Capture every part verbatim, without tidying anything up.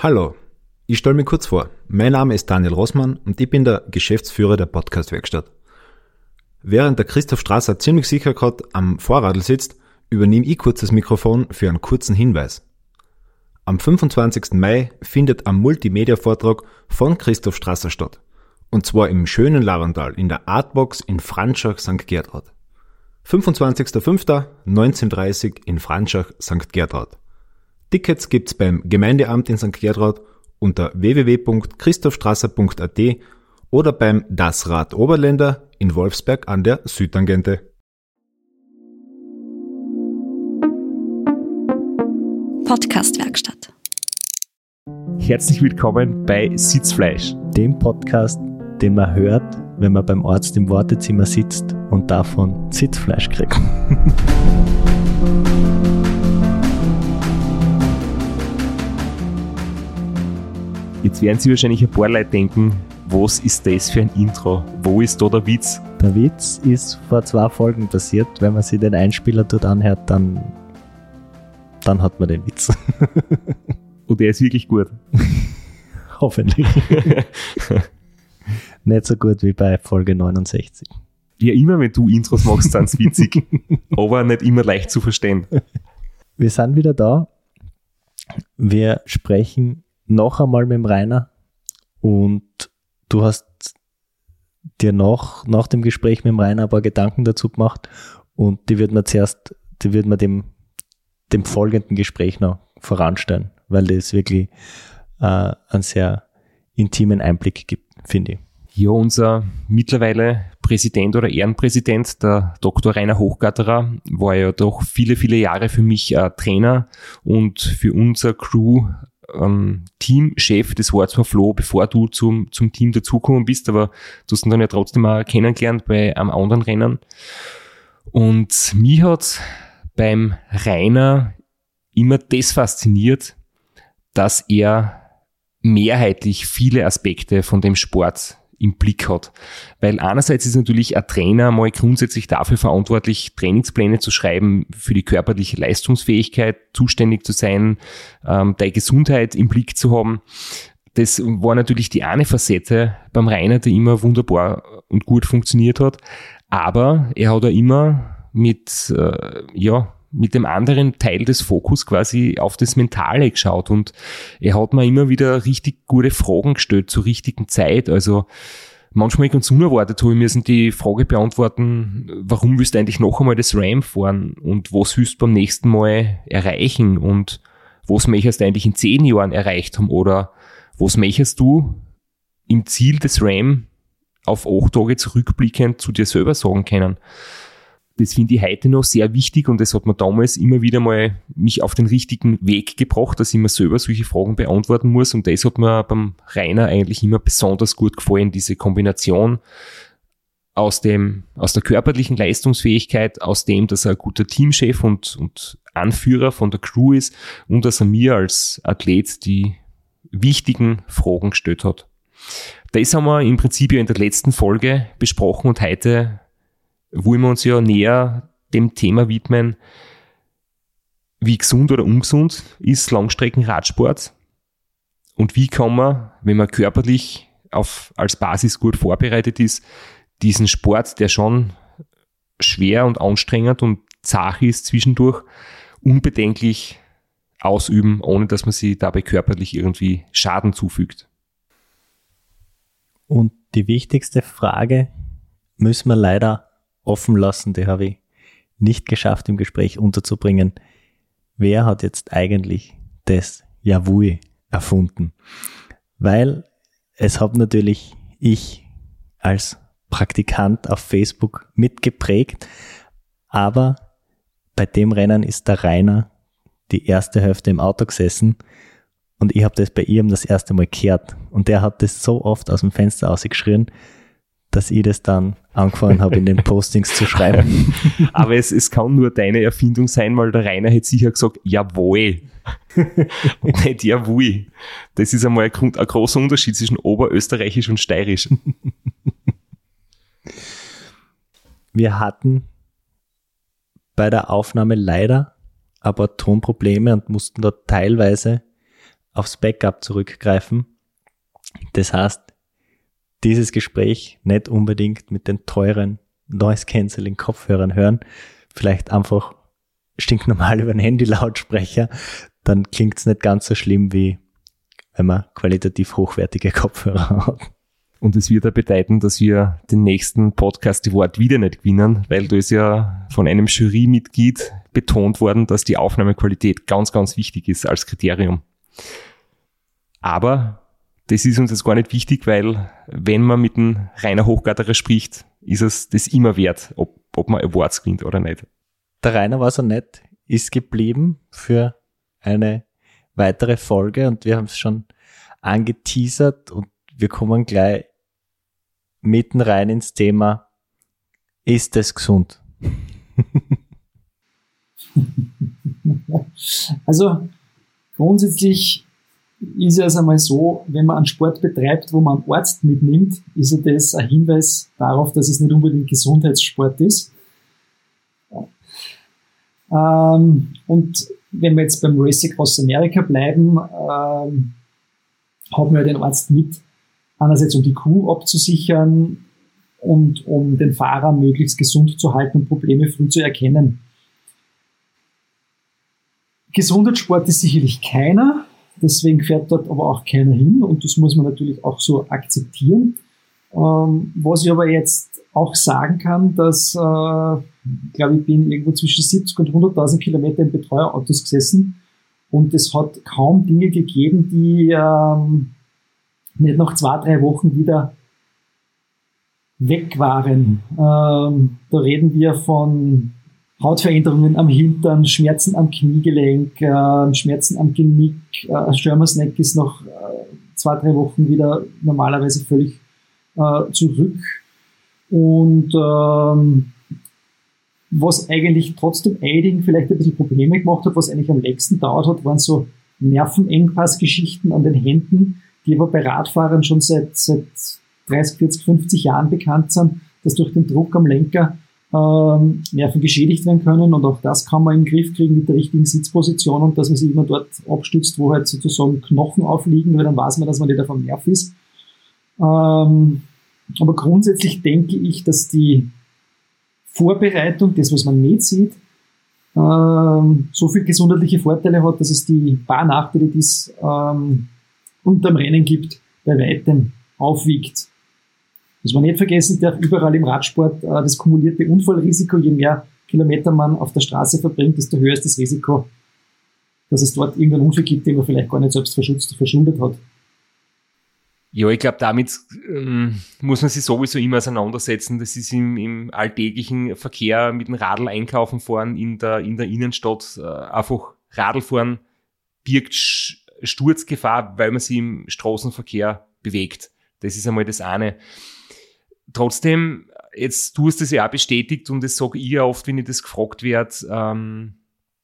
Hallo, ich stelle mich kurz vor. Mein Name ist Daniel Rossmann und ich bin der Geschäftsführer der Podcast-Werkstatt. Während der Christoph Strasser ziemlich sicher gerade am Vorradl sitzt, übernehme ich kurz das Mikrofon für einen kurzen Hinweis. Am fünfundzwanzigsten Mai findet ein Multimedia-Vortrag von Christoph Strasser statt. Und zwar im schönen Larental in der Artbox in Franschach, Sankt Gertraud. fünfundzwanzigster fünfter neunzehn Uhr dreißig in Franschach, Sankt Gertraud. Tickets gibt's beim Gemeindeamt in Sankt Gertraud unter w w w punkt christophstrasser punkt a t oder beim Das Rad Oberländer in Wolfsberg an der Südtangente. Podcast-Werkstatt. Herzlich willkommen bei Sitzfleisch, dem Podcast, den man hört, wenn man beim Arzt im Wartezimmer sitzt und davon Sitzfleisch kriegt. Jetzt werden sich wahrscheinlich ein paar Leute denken, was ist das für ein Intro? Wo ist da der Witz? Der Witz ist vor zwei Folgen passiert. Wenn man sich den Einspieler dort anhört, dann, dann hat man den Witz. Und der ist wirklich gut. Hoffentlich. Nicht so gut wie bei Folge neunundsechzig. Ja, immer wenn du Intros machst, dann ist es witzig. Aber nicht immer leicht zu verstehen. Wir sind wieder da. Wir sprechen noch einmal mit dem Rainer und du hast dir nach, nach dem Gespräch mit dem Rainer ein paar Gedanken dazu gemacht und die wird man zuerst, die wird man dem, dem folgenden Gespräch noch voranstellen, weil das wirklich äh, einen sehr intimen Einblick gibt, finde ich. Ja, unser mittlerweile Präsident oder Ehrenpräsident, der Doktor Rainer Hochgatterer, war ja doch viele, viele Jahre für mich äh, Trainer und für unser Crew ähm, Teamchef. Das war zwar Flo, bevor du zum, zum Team dazugekommen bist, aber du hast ihn dann ja trotzdem auch kennengelernt bei einem anderen Rennen. Und mich hat beim Rainer immer das fasziniert, dass er mehrheitlich viele Aspekte von dem Sport im Blick hat. Weil einerseits ist natürlich ein Trainer mal grundsätzlich dafür verantwortlich, Trainingspläne zu schreiben, für die körperliche Leistungsfähigkeit zuständig zu sein, ähm, deine Gesundheit im Blick zu haben. Das war natürlich die eine Facette beim Rainer, die immer wunderbar und gut funktioniert hat. Aber er hat auch immer mit, äh, ja, mit dem anderen Teil des Fokus quasi auf das Mentale geschaut und er hat mir immer wieder richtig gute Fragen gestellt zur richtigen Zeit. Also manchmal ganz unerwartet habe ich müssen die Frage beantworten, warum willst du eigentlich noch einmal das Ram fahren und was willst du beim nächsten Mal erreichen und was möchtest du eigentlich in zehn Jahren erreicht haben oder was möchtest du im Ziel des Ram auf acht Tage zurückblickend zu dir selber sagen können. Das finde ich heute noch sehr wichtig und das hat mir damals immer wieder mal mich auf den richtigen Weg gebracht, dass ich mir selber solche Fragen beantworten muss und das hat mir beim Rainer eigentlich immer besonders gut gefallen, diese Kombination aus dem, aus der körperlichen Leistungsfähigkeit, aus dem, dass er ein guter Teamchef und, und Anführer von der Crew ist und dass er mir als Athlet die wichtigen Fragen gestellt hat. Das haben wir im Prinzip ja in der letzten Folge besprochen und heute wollen wir uns ja näher dem Thema widmen, wie gesund oder ungesund ist Langstreckenradsport und wie kann man, wenn man körperlich auf, als Basis gut vorbereitet ist, diesen Sport, der schon schwer und anstrengend und zart ist zwischendurch, unbedenklich ausüben, ohne dass man sich dabei körperlich irgendwie Schaden zufügt. Und die wichtigste Frage müssen wir leider offen lassen, die habe ich nicht geschafft im Gespräch unterzubringen. Wer hat jetzt eigentlich das Yavui erfunden? Weil es habe natürlich ich als Praktikant auf Facebook mitgeprägt, aber bei dem Rennen ist der Rainer die erste Hälfte im Auto gesessen und ich habe das bei ihm das erste Mal gehört und der hat das so oft aus dem Fenster rausgeschrien, dass ich das dann angefangen habe, in den Postings zu schreiben. Aber es, es kann nur deine Erfindung sein, weil der Rainer hätte sicher gesagt, jawohl. Und nicht jawohl. Das ist einmal ein, ein großer Unterschied zwischen Oberösterreichisch und Steirisch. Wir hatten bei der Aufnahme leider aber Tonprobleme und mussten dort teilweise aufs Backup zurückgreifen. Das heißt, dieses Gespräch nicht unbedingt mit den teuren Noise-Canceling-Kopfhörern hören, vielleicht einfach stinknormal über einen Handy-Lautsprecher, dann klingt es nicht ganz so schlimm, wie wenn man qualitativ hochwertige Kopfhörer hat. Und es wird ja bedeuten, dass wir den nächsten Podcast Award wieder nicht gewinnen, weil da ist ja von einem Jurymitglied betont worden, dass die Aufnahmequalität ganz, ganz wichtig ist als Kriterium. Aber das ist uns jetzt gar nicht wichtig, weil wenn man mit einem Rainer Hochgarterer spricht, ist es das immer wert, ob, ob man Awards gewinnt oder nicht. Der Rainer war so nett, ist geblieben für eine weitere Folge und wir haben es schon angeteasert und wir kommen gleich mitten rein ins Thema, ist es gesund? Also grundsätzlich ist es einmal so, wenn man einen Sport betreibt, wo man einen Arzt mitnimmt, ist ja das ein Hinweis darauf, dass es nicht unbedingt Gesundheitssport ist. Ähm, und wenn wir jetzt beim Race Across America bleiben, ähm, haben wir den Arzt mit, einerseits um die Crew abzusichern und um den Fahrer möglichst gesund zu halten und Probleme früh zu erkennen. Gesundheitssport ist sicherlich keiner, deswegen fährt dort aber auch keiner hin und das muss man natürlich auch so akzeptieren. Ähm, was ich aber jetzt auch sagen kann, dass, äh, ich glaube, ich bin irgendwo zwischen siebzig und hunderttausend Kilometer in Betreuerautos gesessen und es hat kaum Dinge gegeben, die ähm, nicht nach zwei, drei Wochen wieder weg waren. Ähm, da reden wir von Hautveränderungen am Hintern, Schmerzen am Kniegelenk, äh, Schmerzen am Genick. Äh, Schirmer's Neck ist nach äh, zwei, drei Wochen wieder normalerweise völlig äh, zurück. Und ähm, was eigentlich trotzdem Aiding vielleicht ein bisschen Probleme gemacht hat, was eigentlich am längsten dauert hat, waren so Nervenengpassgeschichten an den Händen, die aber bei Radfahrern schon seit, seit dreißig, vierzig, fünfzig Jahren bekannt sind, dass durch den Druck am Lenker ähm, Nerven geschädigt werden können und auch das kann man in den Griff kriegen mit der richtigen Sitzposition und dass man sich immer dort abstützt, wo halt sozusagen Knochen aufliegen, weil dann weiß man, dass man nicht auf dem Nerv ist. Ähm, aber grundsätzlich denke ich, dass die Vorbereitung, das was man nicht sieht, ähm, so viel gesundheitliche Vorteile hat, dass es die paar Nachteile, die es ähm, unterm Rennen gibt, bei weitem aufwiegt. Was man nicht vergessen darf, überall im Radsport äh, das kumulierte Unfallrisiko, je mehr Kilometer man auf der Straße verbringt, desto höher ist das Risiko, dass es dort irgendeinen Unfall gibt, den man vielleicht gar nicht selbst verschuldet, verschuldet hat. Ja, ich glaube, damit ähm, muss man sich sowieso immer auseinandersetzen. Das ist im, im alltäglichen Verkehr mit dem Radl einkaufen fahren in der, in der Innenstadt. Äh, einfach Radl fahren birgt Sturzgefahr, weil man sich im Straßenverkehr bewegt. Das ist einmal das eine. Trotzdem, jetzt du hast es ja auch bestätigt und das sage ich ja oft, wenn ich das gefragt werde, ähm,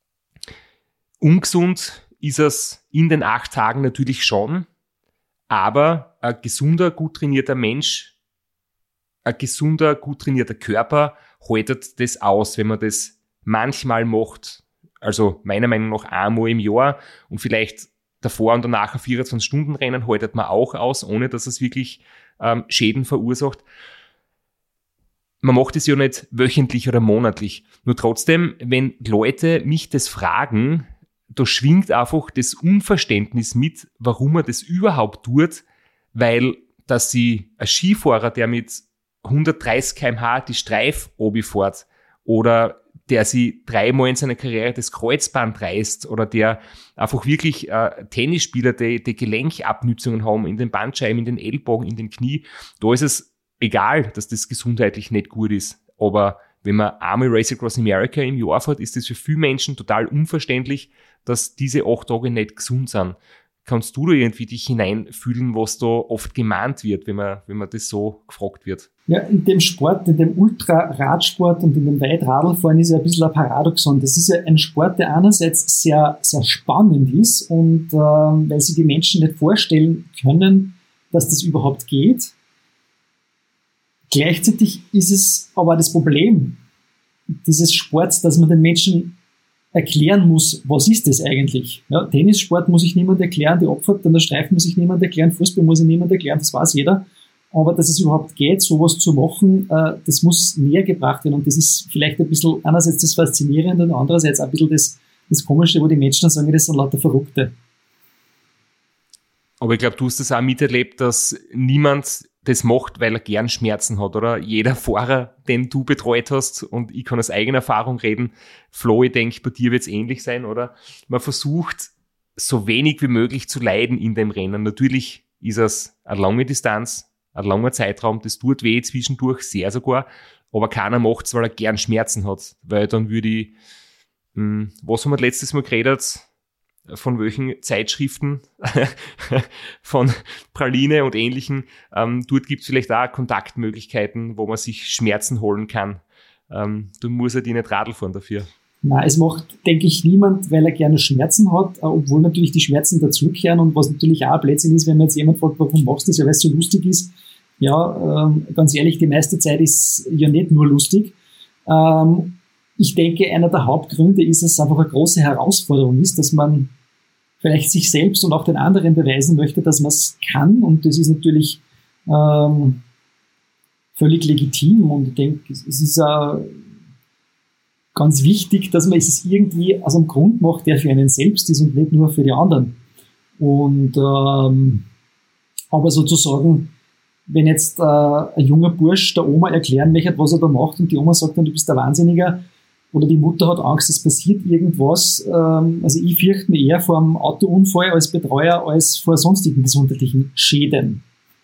ungesund ist es in den acht Tagen natürlich schon, aber ein gesunder, gut trainierter Mensch, ein gesunder, gut trainierter Körper haltet das aus, wenn man das manchmal macht, also meiner Meinung nach einmal im Jahr und vielleicht davor und danach ein vierundzwanzig-Stunden-Rennen haltet man auch aus, ohne dass es wirklich ähm, Schäden verursacht. Man macht es ja nicht wöchentlich oder monatlich. Nur trotzdem, wenn Leute mich das fragen, da schwingt einfach das Unverständnis mit, warum man das überhaupt tut, weil dass sie ein Skifahrer, der mit hundertdreißig Kilometer pro Stunde die Streif runterfährt oder der sie dreimal in seiner Karriere das Kreuzband reißt oder der einfach wirklich äh, Tennisspieler, die, die Gelenkabnützungen haben in den Bandscheiben, in den Ellbogen, in den Knie, da ist es egal, dass das gesundheitlich nicht gut ist. Aber wenn man einmal Race Across America im Jahr fährt, ist das für viele Menschen total unverständlich, dass diese acht Tage nicht gesund sind. Kannst du da irgendwie dich hineinfühlen, was da oft gemahnt wird, wenn man, wenn man das so gefragt wird? Ja, in dem Sport, in dem Ultraradsport und in dem Weitradlfahren ist ja ein bisschen ein Paradoxon. Das ist ja ein Sport, der einerseits sehr, sehr spannend ist und äh, weil sich die Menschen nicht vorstellen können, dass das überhaupt geht. Gleichzeitig ist es aber das Problem dieses Sports, dass man den Menschen erklären muss, was ist das eigentlich? Ja, Tennissport muss ich niemand erklären, die Abfahrt an der Streifen muss ich niemand erklären, Fußball muss ich niemand erklären, das weiß jeder. Aber dass es überhaupt geht, sowas zu machen, äh, das muss näher gebracht werden. Und das ist vielleicht ein bisschen einerseits das Faszinierende und andererseits ein bisschen das, das Komische, wo die Menschen dann sagen, das sind lauter Verrückte. Aber ich glaube, du hast das auch miterlebt, dass niemand das macht, weil er gern Schmerzen hat, oder? Jeder Fahrer, den du betreut hast, und ich kann aus eigener Erfahrung reden, Flo, ich denke, bei dir wird es ähnlich sein, oder? Man versucht, so wenig wie möglich zu leiden in dem Rennen. Natürlich ist es eine lange Distanz, ein langer Zeitraum, das tut weh zwischendurch, sehr sogar, aber keiner macht es, weil er gern Schmerzen hat, weil dann würde ich, mh, was haben wir letztes Mal geredet? Von welchen Zeitschriften, von Praline und Ähnlichen. Ähm, dort gibt es vielleicht auch Kontaktmöglichkeiten, wo man sich Schmerzen holen kann. Ähm, du musst ja die nicht Radl fahren dafür. Nein, es macht, denke ich, niemand, weil er gerne Schmerzen hat, obwohl natürlich die Schmerzen dazukehren und was natürlich auch ein Blödsinn ist, wenn man jetzt jemand fragt, warum machst du das, ja, weil es so lustig ist. Ja, ähm, ganz ehrlich, die meiste Zeit ist ja nicht nur lustig. Ähm, ich denke, einer der Hauptgründe ist, dass es einfach eine große Herausforderung ist, dass man vielleicht sich selbst und auch den anderen beweisen möchte, dass man es kann. Und das ist natürlich ähm, völlig legitim. Und ich denke, es ist auch ganz wichtig, dass man es irgendwie aus einem Grund macht, der für einen selbst ist und nicht nur für die anderen. Und ähm, aber sozusagen, wenn jetzt äh, ein junger Bursch der Oma erklären möchte, was er da macht, und die Oma sagt dann, du bist der Wahnsinniger, oder die Mutter hat Angst, es passiert irgendwas. Ähm, also ich fürchte mich eher vor einem Autounfall als Betreuer als vor sonstigen gesundheitlichen Schäden.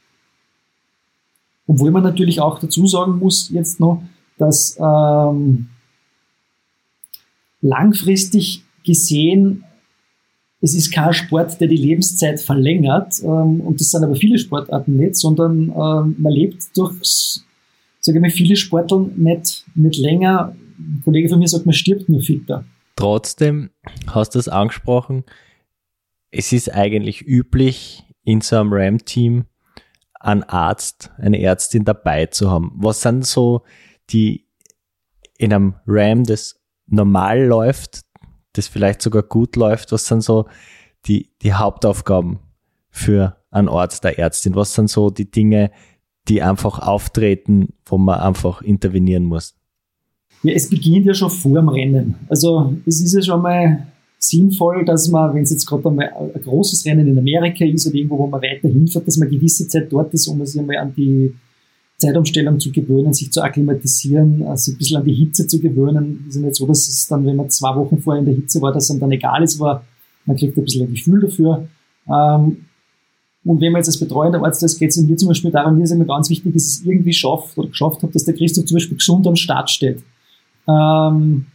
Obwohl man natürlich auch dazu sagen muss jetzt noch, dass ähm, langfristig gesehen, es ist kein Sport, der die Lebenszeit verlängert, ähm, und das sind aber viele Sportarten nicht, sondern ähm, man lebt durch, sage ich mal, viele Sporteln nicht, nicht länger. Ein Kollege von mir sagt, man stirbt nur fitter. Trotzdem, hast du es angesprochen, es ist eigentlich üblich, in so einem Ram-Team einen Arzt, eine Ärztin dabei zu haben. Was sind so die in einem Ram, das normal läuft, das vielleicht sogar gut läuft, was sind so die, die Hauptaufgaben für einen Arzt, der Ärztin? Was sind so die Dinge, die einfach auftreten, wo man einfach intervenieren muss? Ja, es beginnt ja schon vor dem Rennen. Also es ist ja schon mal sinnvoll, dass man, wenn es jetzt gerade einmal ein großes Rennen in Amerika ist oder irgendwo, wo man weiter hinfährt, dass man eine gewisse Zeit dort ist, um sich einmal an die Zeitumstellung zu gewöhnen, sich zu akklimatisieren, also ein bisschen an die Hitze zu gewöhnen. Es ist ja nicht so, dass es dann, wenn man zwei Wochen vorher in der Hitze war, dass es dann egal ist, aber man kriegt ein bisschen ein Gefühl dafür. Und wenn man jetzt als betreuender Arzt ist, geht es mir zum Beispiel darum, mir ist immer ganz wichtig, dass ich es irgendwie schafft oder geschafft habe, dass der Christoph zum Beispiel gesund am Start steht. Ähm,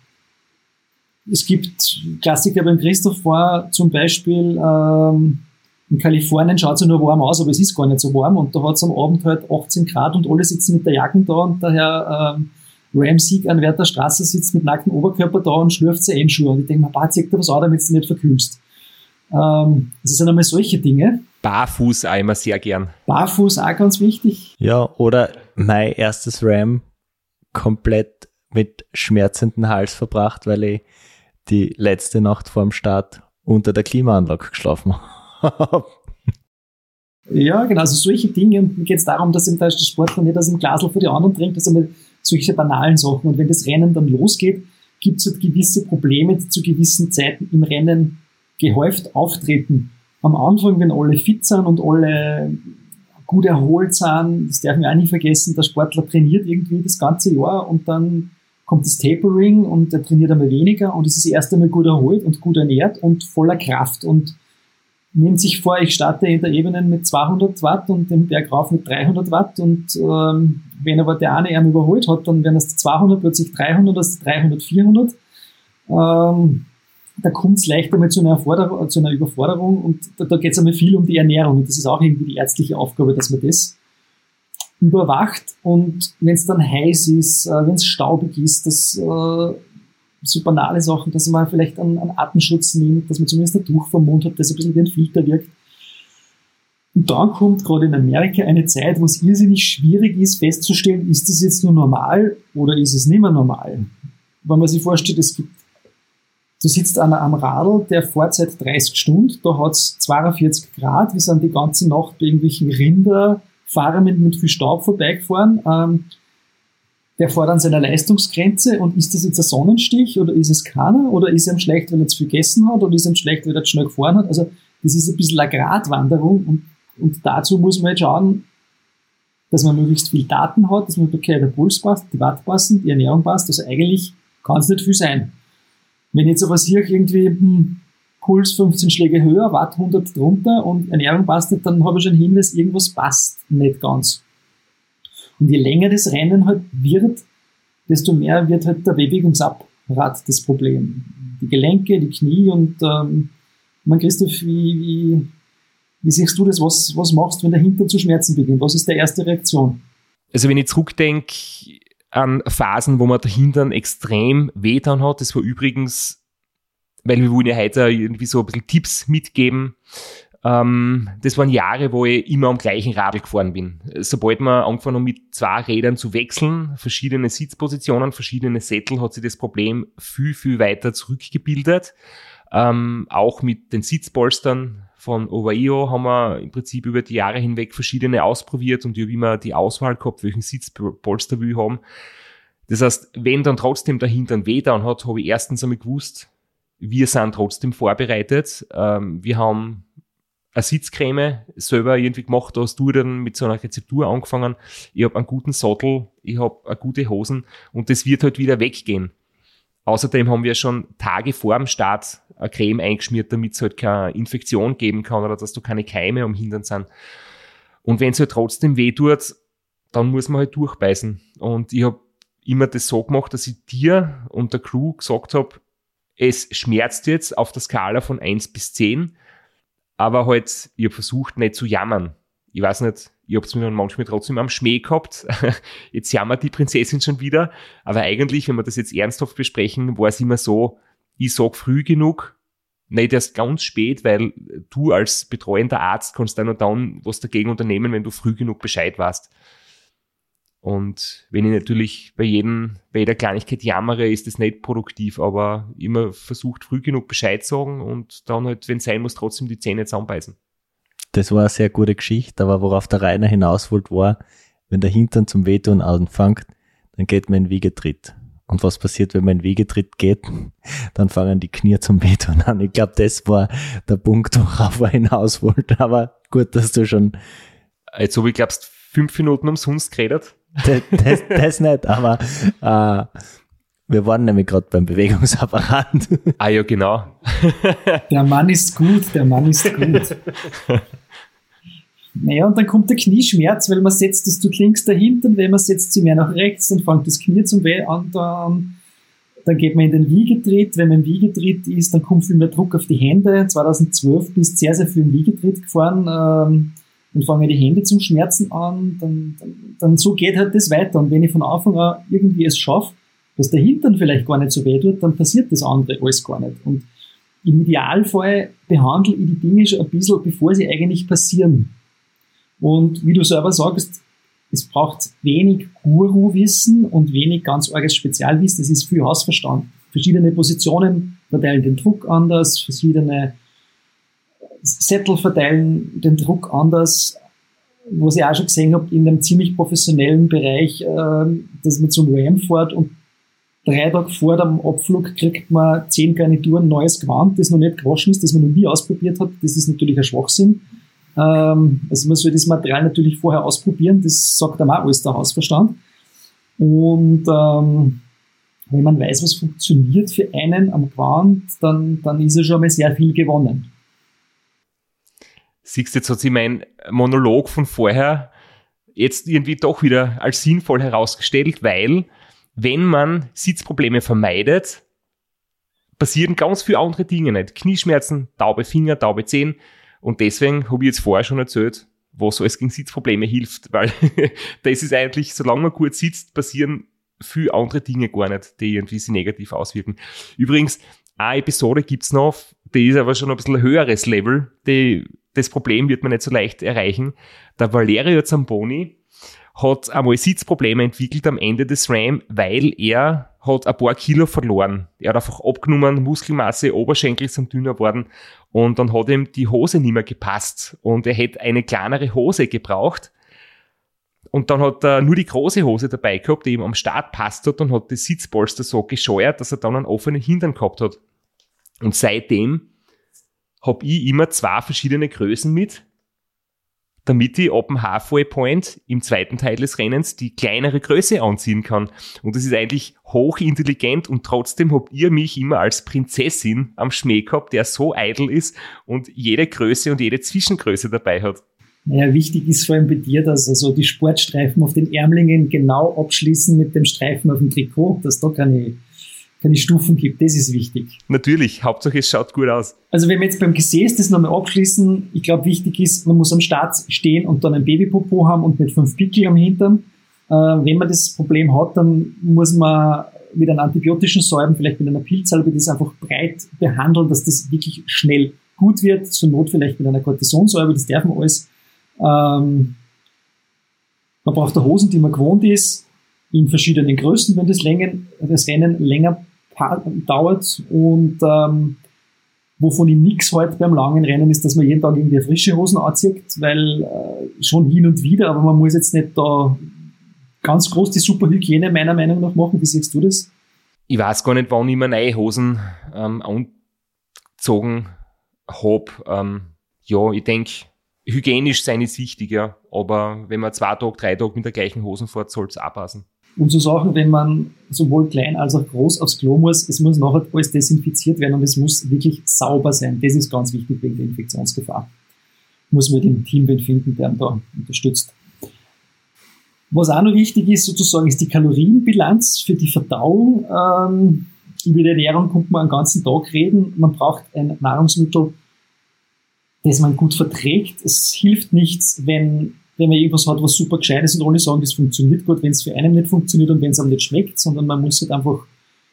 es gibt Klassiker beim Christoph war zum Beispiel, ähm, in Kalifornien schaut es ja nur warm aus, aber es ist gar nicht so warm, und da hat es am Abend halt achtzehn Grad und alle sitzen mit der Jacke da, und der Herr ähm, Ram-Sieg an Wärter Straße sitzt mit nacktem Oberkörper da und schlürft seine Handschuhe, und ich denke mir, bah, zieh dir was an, damit du nicht verkühlst. Ähm, das sind einmal solche Dinge. Barfuß auch immer sehr gern. Barfuß auch ganz wichtig. Ja, oder mein erstes Ram komplett mit schmerzendem Hals verbracht, weil ich die letzte Nacht vor dem Start unter der Klimaanlage geschlafen habe. Ja, genau, also solche Dinge. Und mir geht es darum, dass eben der Sportler nicht aus dem Glasl für die anderen trinkt, also mit solche banalen Sachen. Und wenn das Rennen dann losgeht, gibt es halt gewisse Probleme, die zu gewissen Zeiten im Rennen gehäuft auftreten. Am Anfang, wenn alle fit sind und alle gut erholt sind, das darf man auch nicht vergessen, der Sportler trainiert irgendwie das ganze Jahr, und dann kommt das Tapering und er trainiert einmal weniger und es ist erst einmal gut erholt und gut ernährt und voller Kraft und nimmt sich vor, ich starte in der Ebene mit zweihundert Watt und den Berg rauf mit dreihundert Watt, und ähm, wenn aber der eine einen überholt hat, dann werden es zweihundert, plötzlich dreihundert, das dreihundert, vierhundert. Ähm, da kommt es leicht einmal zu einer, Erforderung, zu einer Überforderung, und da, da geht es einmal viel um die Ernährung, und das ist auch irgendwie die ärztliche Aufgabe, dass man das überwacht, und wenn es dann heiß ist, äh, wenn es staubig ist, dass äh, so banale Sachen, dass man vielleicht einen, einen Atemschutz nimmt, dass man zumindest ein Tuch vom Mund hat, das ein bisschen wie ein Filter wirkt. Und dann kommt gerade in Amerika eine Zeit, wo es irrsinnig schwierig ist, festzustellen, ist das jetzt nur normal oder ist es nicht mehr normal. Wenn man sich vorstellt, es gibt du sitzt an einem Radl, der fährt seit dreißig Stunden, da hat's zweiundvierzig Grad, wir sind die ganze Nacht bei irgendwelchen Rinderfarmen mit viel Staub vorbeigefahren. Ähm, der fährt an seiner Leistungsgrenze und ist das jetzt ein Sonnenstich oder ist es keiner oder ist ihm schlecht, weil er zu viel gegessen hat oder ist ihm schlecht, weil er zu schnell gefahren hat? Also das ist ein bisschen eine Gratwanderung und, und dazu muss man jetzt schauen, dass man möglichst viel Daten hat, dass man okay, der Puls passt, die Watt passen, die Ernährung passt, also eigentlich kann es nicht viel sein. Wenn ich jetzt aber sehe, irgendwie hm, Puls fünfzehn Schläge höher, Watt hundert drunter und Ernährung passt nicht, dann habe ich schon einen Hinweis, irgendwas passt nicht ganz. Und je länger das Rennen halt wird, desto mehr wird halt der Bewegungsapparat das Problem. Die Gelenke, die Knie und ähm, man, Christoph, wie, wie, wie siehst du das? Was, was machst du, wenn der Hintern zu schmerzen beginnt? Was ist die erste Reaktion? Also wenn ich zurückdenke an Phasen, wo man der Hintern extrem wehgetan hat, das war übrigens, weil wir wollen ja heute irgendwie so ein bisschen Tipps mitgeben, Ähm, das waren Jahre, wo ich immer am gleichen Radl gefahren bin. Sobald man angefangen haben, mit zwei Rädern zu wechseln, verschiedene Sitzpositionen, verschiedene Sättel, hat sich das Problem viel, viel weiter zurückgebildet. Ähm, auch mit den Sitzpolstern von Ovaio haben wir im Prinzip über die Jahre hinweg verschiedene ausprobiert und ich habe immer die Auswahl gehabt, welchen Sitzpolster will ich haben. Das heißt, wenn dann trotzdem der Hintern wehgetan hat, habe ich erstens einmal gewusst, wir sind trotzdem vorbereitet. Ähm, wir haben eine Sitzcreme selber irgendwie gemacht, da hast du dann mit so einer Rezeptur angefangen. Ich habe einen guten Sattel, ich habe eine gute Hosen und das wird halt wieder weggehen. Außerdem haben wir schon Tage vor dem Start eine Creme eingeschmiert, damit es halt keine Infektion geben kann oder dass da keine Keime am Hintern sind. Und wenn es halt trotzdem weh tut, dann muss man halt durchbeißen. Und ich habe immer das so gemacht, dass ich dir und der Crew gesagt habe, es schmerzt jetzt auf der Skala von eins bis zehn, aber halt, ich habe versucht, nicht zu jammern. Ich weiß nicht, ich habe es mir dann manchmal trotzdem am Schmäh gehabt. Jetzt jammert die Prinzessin schon wieder. Aber eigentlich, wenn wir das jetzt ernsthaft besprechen, war es immer so, ich sag früh genug, nicht erst ganz spät, weil du als betreuender Arzt kannst dann und dann was dagegen unternehmen, wenn du früh genug Bescheid weißt. Und wenn ich natürlich bei jedem, bei jeder Kleinigkeit jammere, ist das nicht produktiv, aber immer versucht, früh genug Bescheid zu sagen und dann halt, wenn es sein muss, trotzdem die Zähne zusammenbeißen. Das war eine sehr gute Geschichte, aber worauf der Rainer hinaus wollte, war, wenn der Hintern zum Wehtun anfängt, dann geht man in Wiegetritt. Und was passiert, wenn man in Wiegetritt geht? Dann fangen die Knie zum Wehtun an. Ich glaube, das war der Punkt, worauf er hinaus wollte. Aber gut, dass du schon... Jetzt habe ich, glaubst fünf Minuten umsonst geredet. Das, das, das nicht, aber äh, wir waren nämlich gerade beim Bewegungsapparat. Ah ja, genau. Der Mann ist gut, der Mann ist gut. Naja, und dann kommt der Knieschmerz, weil man setzt das tut links dahinter, und wenn man setzt sie mehr nach rechts, dann fängt das Knie zum Weh an, dann, dann geht man in den Wiegetritt. Wenn man im Wiegetritt ist, dann kommt viel mehr Druck auf die Hände. zweitausendzwölf bist sehr, sehr viel im Wiegetritt gefahren, ähm, dann fangen die Hände zum Schmerzen an, dann, dann, dann so geht halt das weiter. Und wenn ich von Anfang an irgendwie es schaffe, dass der Hintern vielleicht gar nicht so weh tut, dann passiert das andere alles gar nicht. Und im Idealfall behandle ich die Dinge schon ein bisschen, bevor sie eigentlich passieren. Und wie du selber sagst, es braucht wenig Guru-Wissen und wenig ganz arges Spezialwissen. Es ist viel Hausverstand. Verschiedene Positionen verteilen den Druck anders, verschiedene Sättel verteilen den Druck anders, was ich auch schon gesehen habe in einem ziemlich professionellen Bereich, dass man zum Ram fährt und drei Tage vor dem Abflug kriegt man zehn Garnituren neues Gewand, das noch nicht gewaschen ist, das man noch nie ausprobiert hat. Das ist natürlich ein Schwachsinn. Also man soll das Material natürlich vorher ausprobieren, das sagt einem auch alles der Hausverstand. Und ähm, wenn man weiß, was funktioniert für einen am Gewand, dann, dann ist ja schon mal sehr viel gewonnen. Siehst du, jetzt hat sich mein Monolog von vorher jetzt irgendwie doch wieder als sinnvoll herausgestellt, weil wenn man Sitzprobleme vermeidet, passieren ganz viele andere Dinge nicht. Knieschmerzen, taube Finger, taube Zehen. Und deswegen habe ich jetzt vorher schon erzählt, was alles gegen Sitzprobleme hilft, weil das ist eigentlich, solange man gut sitzt, passieren viele andere Dinge gar nicht, die irgendwie sich negativ auswirken. Übrigens, eine Episode gibt's noch, die ist aber schon ein bisschen ein höheres Level, die, das Problem wird man nicht so leicht erreichen. Der Valerio Zamboni hat einmal Sitzprobleme entwickelt am Ende des Ram, weil er hat ein paar Kilo verloren. Er hat einfach abgenommen, Muskelmasse, Oberschenkel sind dünner geworden und dann hat ihm die Hose nicht mehr gepasst und er hätte eine kleinere Hose gebraucht. Und dann hat er nur die große Hose dabei gehabt, die ihm am Start passt hat und hat das Sitzpolster so gescheuert, dass er dann einen offenen Hintern gehabt hat. Und seitdem habe ich immer zwei verschiedene Größen mit, damit ich ab dem Halfway Point im zweiten Teil des Rennens die kleinere Größe anziehen kann. Und das ist eigentlich hochintelligent und trotzdem habt ihr mich immer als Prinzessin am Schmäh gehabt, der so eitel ist und jede Größe und jede Zwischengröße dabei hat. Naja, wichtig ist vor allem bei dir, dass also die Sportstreifen auf den Ärmlingen genau abschließen mit dem Streifen auf dem Trikot, dass da keine, keine Stufen gibt. Das ist wichtig. Natürlich, Hauptsache es schaut gut aus. Also wenn wir jetzt beim Gesäß das nochmal abschließen, ich glaube wichtig ist, man muss am Start stehen und dann ein Babypopo haben und mit fünf Pickel am Hintern. Äh, wenn man das Problem hat, dann muss man mit einem antibiotischen Salben, vielleicht mit einer Pilzsalbe, das einfach breit behandeln, dass das wirklich schnell gut wird. Zur Not vielleicht mit einer Cortisonsalbe, das darf man alles. Ähm, man braucht da Hosen, die man gewohnt ist, in verschiedenen Größen, wenn das, Längen, das Rennen länger dauert. Und ähm, wovon ich nichts halte beim langen Rennen ist, dass man jeden Tag irgendwie frische Hosen anzieht, weil äh, schon hin und wieder, aber man muss jetzt nicht da ganz groß die Superhygiene meiner Meinung nach machen. Wie siehst du das? Ich weiß gar nicht, wann ich mir neue Hosen ähm, angezogen habe. Ähm, ja, ich denke, hygienisch sein ist wichtig, ja. Aber wenn man zwei Tage, drei Tage mit der gleichen Hosen fährt, soll es auch passen. Und so Sachen, wenn man sowohl klein als auch groß aufs Klo muss, es muss nachher alles desinfiziert werden und es muss wirklich sauber sein. Das ist ganz wichtig wegen der Infektionsgefahr. Muss man den Team finden, der einen da unterstützt. Was auch noch wichtig ist, sozusagen, ist die Kalorienbilanz für die Verdauung. Ähm, über die Ernährung kommt man den ganzen Tag reden. Man braucht ein Nahrungsmittel, das man gut verträgt. Es hilft nichts, wenn, wenn man irgendwas hat, was super gescheit ist und alle sagen, das funktioniert gut, wenn es für einen nicht funktioniert und wenn es einem nicht schmeckt, sondern man muss halt einfach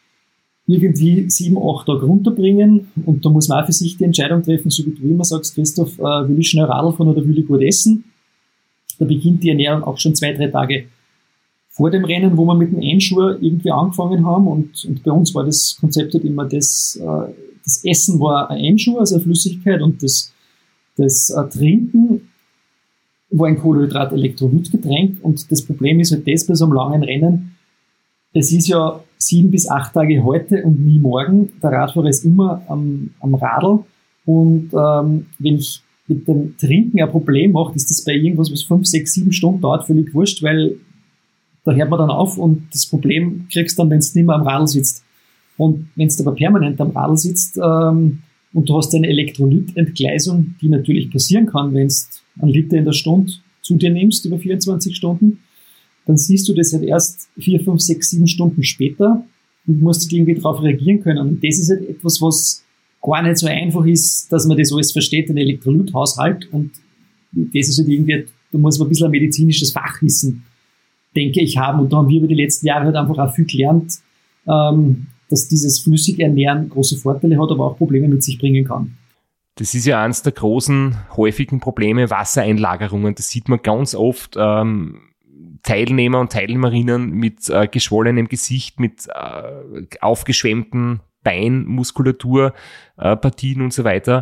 irgendwie sieben, acht Tage runterbringen und da muss man auch für sich die Entscheidung treffen, so wie du immer sagst, Christoph, äh, will ich schnell Radl fahren oder will ich gut essen? Da beginnt die Ernährung auch schon zwei, drei Tage vor dem Rennen, wo wir mit dem Einschuh irgendwie angefangen haben und, und bei uns war das Konzept halt immer das, äh, das Essen war ein Einschuh, also eine Flüssigkeit und das Das äh, Trinken war ein Kohlenhydrat-Elektrolytgetränk und das Problem ist halt das bei so einem langen Rennen, es ist ja sieben bis acht Tage heute und nie morgen. Der Radfahrer ist immer am, am Radl und ähm, wenn ich mit dem Trinken ein Problem mache, ist das bei irgendwas, was fünf, sechs, sieben Stunden dauert, völlig wurscht, weil da hört man dann auf und das Problem kriegst du dann, wenn du nicht mehr am Radl sitzt. Und wenn du aber permanent am Radl sitzt, ähm, und du hast eine Elektrolytentgleisung, die natürlich passieren kann, wenn du einen Liter in der Stunde zu dir nimmst, über vierundzwanzig Stunden, dann siehst du das halt erst vier, fünf, sechs, sieben Stunden später und musst irgendwie darauf reagieren können. Und das ist halt etwas, was gar nicht so einfach ist, dass man das alles versteht, den Elektrolythaushalt. Und das ist halt irgendwie, da muss man ein bisschen ein medizinisches Fachwissen, denke ich, haben. Und da haben wir über die letzten Jahre halt einfach auch viel gelernt, ähm, dass dieses Flüssigernähren große Vorteile hat, aber auch Probleme mit sich bringen kann. Das ist ja eines der großen, häufigen Probleme, Wassereinlagerungen. Das sieht man ganz oft, ähm, Teilnehmer und Teilnehmerinnen mit äh, geschwollenem Gesicht, mit äh, aufgeschwemmten Beinmuskulatur, äh, Partien und so weiter.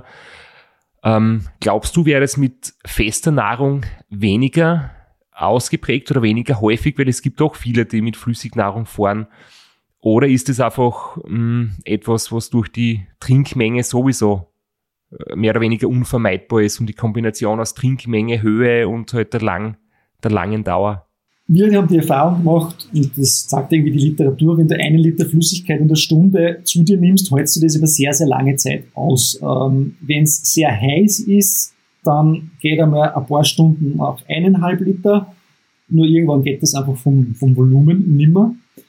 Ähm, glaubst du, wäre das mit fester Nahrung weniger ausgeprägt oder weniger häufig? Weil es gibt auch viele, die mit Flüssignahrung fahren. Oder ist es einfach mh, etwas, was durch die Trinkmenge sowieso äh, mehr oder weniger unvermeidbar ist und die Kombination aus Trinkmenge, Höhe und halt der, lang, der langen Dauer? Wir haben die Erfahrung gemacht, und das sagt irgendwie die Literatur, wenn du einen Liter Flüssigkeit in der Stunde zu dir nimmst, hältst du das über sehr, sehr lange Zeit aus. Ähm, wenn es sehr heiß ist, dann geht einmal ein paar Stunden auf eineinhalb Liter. Nur irgendwann geht das einfach vom, vom Volumen nimmer.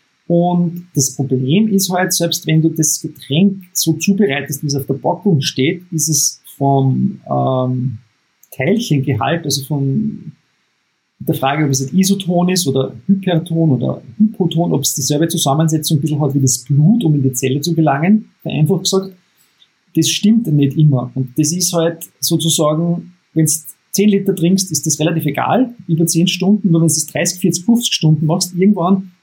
Und das Problem ist halt, selbst wenn du das Getränk so zubereitest, wie es auf der Packung steht, ist es vom ähm, Teilchengehalt, also von der Frage, ob es ein Isoton ist oder Hyperton oder Hypoton, ob es dieselbe Zusammensetzung ein bisschen hat wie das Blut, um in die Zelle zu gelangen, vereinfacht gesagt, das stimmt nicht immer. Und das ist halt sozusagen, wenn du zehn Liter trinkst, ist das relativ egal, über zehn Stunden, nur wenn du es dreißig, vierzig, fünfzig Stunden machst, irgendwann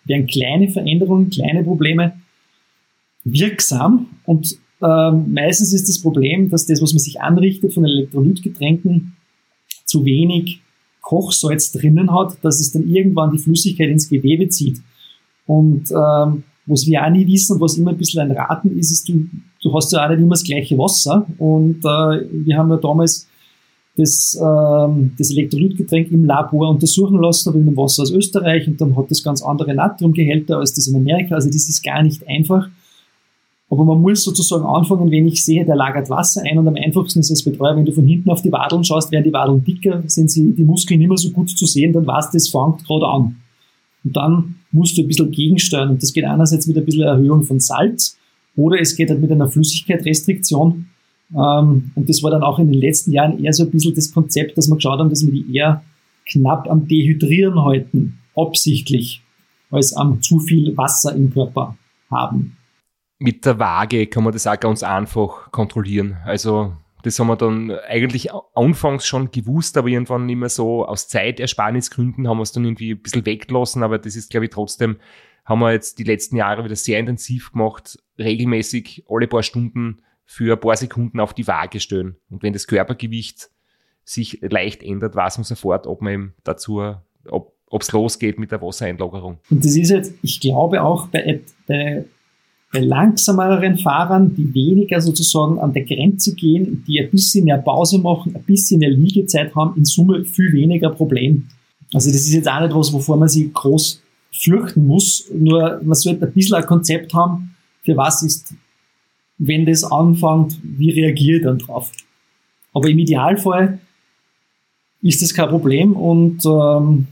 wären kleine Veränderungen, kleine Probleme wirksam. Und ähm, meistens ist das Problem, dass das, was man sich anrichtet von Elektrolytgetränken, zu wenig Kochsalz drinnen hat, dass es dann irgendwann die Flüssigkeit ins Gewebe zieht. Und ähm, was wir auch nie wissen und was immer ein bisschen ein Raten ist, ist, du, du hast ja auch nicht immer das gleiche Wasser. Und äh, wir haben ja damals das, ähm, das Elektrolytgetränk im Labor untersuchen lassen, aber in dem Wasser aus Österreich, und dann hat das ganz andere Natriumgehälter als das in Amerika. Also das ist gar nicht einfach. Aber man muss sozusagen anfangen, wenn ich sehe, der lagert Wasser ein, und am einfachsten ist als Betreuer, wenn du von hinten auf die Wadeln schaust, werden die Wadeln dicker, sind sie, die Muskeln nicht mehr so gut zu sehen, dann weißt du, das fängt gerade an. Und dann musst du ein bisschen gegensteuern. Und das geht einerseits mit ein bisschen Erhöhung von Salz, oder es geht halt mit einer Flüssigkeitsrestriktion. Ähm, und das war dann auch in den letzten Jahren eher so ein bisschen das Konzept, dass wir geschaut haben, dass wir die eher knapp am Dehydrieren halten, absichtlich, als am zu viel Wasser im Körper haben. Mit der Waage kann man das auch ganz einfach kontrollieren. Also das haben wir dann eigentlich anfangs schon gewusst, aber irgendwann nicht mehr so aus Zeitersparnisgründen haben wir es dann irgendwie ein bisschen weggelassen. Aber das ist, glaube ich, trotzdem, haben wir jetzt die letzten Jahre wieder sehr intensiv gemacht, regelmäßig alle paar Stunden für ein paar Sekunden auf die Waage stellen. Und wenn das Körpergewicht sich leicht ändert, weiß man sofort, ob man eben dazu, ob es losgeht mit der Wassereinlagerung. Und das ist jetzt, ich glaube auch bei, bei Bei langsameren Fahrern, die weniger sozusagen an der Grenze gehen, die ein bisschen mehr Pause machen, ein bisschen mehr Liegezeit haben, in Summe viel weniger Problem. Also das ist jetzt auch nicht was, wovor man sich groß fürchten muss, nur man sollte ein bisschen ein Konzept haben, für was ist, wenn das anfängt, wie reagiere ich dann drauf. Aber im Idealfall ist das kein Problem, und ähm,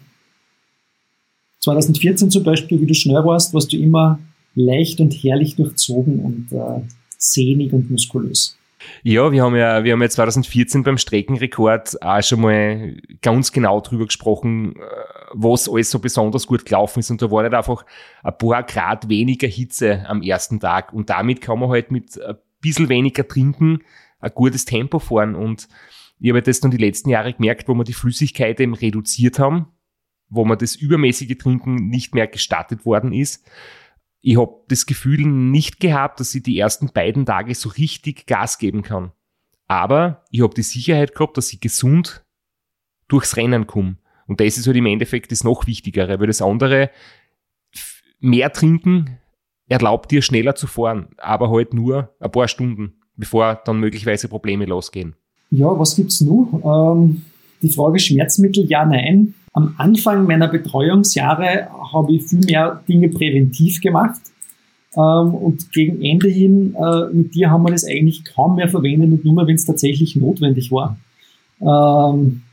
zwanzig vierzehn zum Beispiel, wie du schnell warst, warst du immer leicht und herrlich durchzogen und äh, sehnig und muskulös. Ja, wir haben ja, wir haben ja zwanzig vierzehn beim Streckenrekord auch schon mal ganz genau drüber gesprochen, was alles so besonders gut gelaufen ist, und da war halt einfach ein paar Grad weniger Hitze am ersten Tag, und damit kann man halt mit ein bisschen weniger trinken ein gutes Tempo fahren, und ich habe das dann die letzten Jahre gemerkt, wo wir die Flüssigkeit eben reduziert haben, wo man das übermäßige Trinken nicht mehr gestattet worden ist. Ich habe das Gefühl nicht gehabt, dass ich die ersten beiden Tage so richtig Gas geben kann. Aber ich habe die Sicherheit gehabt, dass ich gesund durchs Rennen komme. Und das ist halt im Endeffekt das noch Wichtigere, weil das andere, mehr trinken, erlaubt dir schneller zu fahren, aber halt nur ein paar Stunden, bevor dann möglicherweise Probleme losgehen. Ja, was gibt's noch? Ähm, die Frage Schmerzmittel, ja, nein. Am Anfang meiner Betreuungsjahre habe ich viel mehr Dinge präventiv gemacht. Ähm, und gegen Ende hin, äh, mit dir haben wir das eigentlich kaum mehr verwendet, und nur mehr, wenn es tatsächlich notwendig war. Ähm,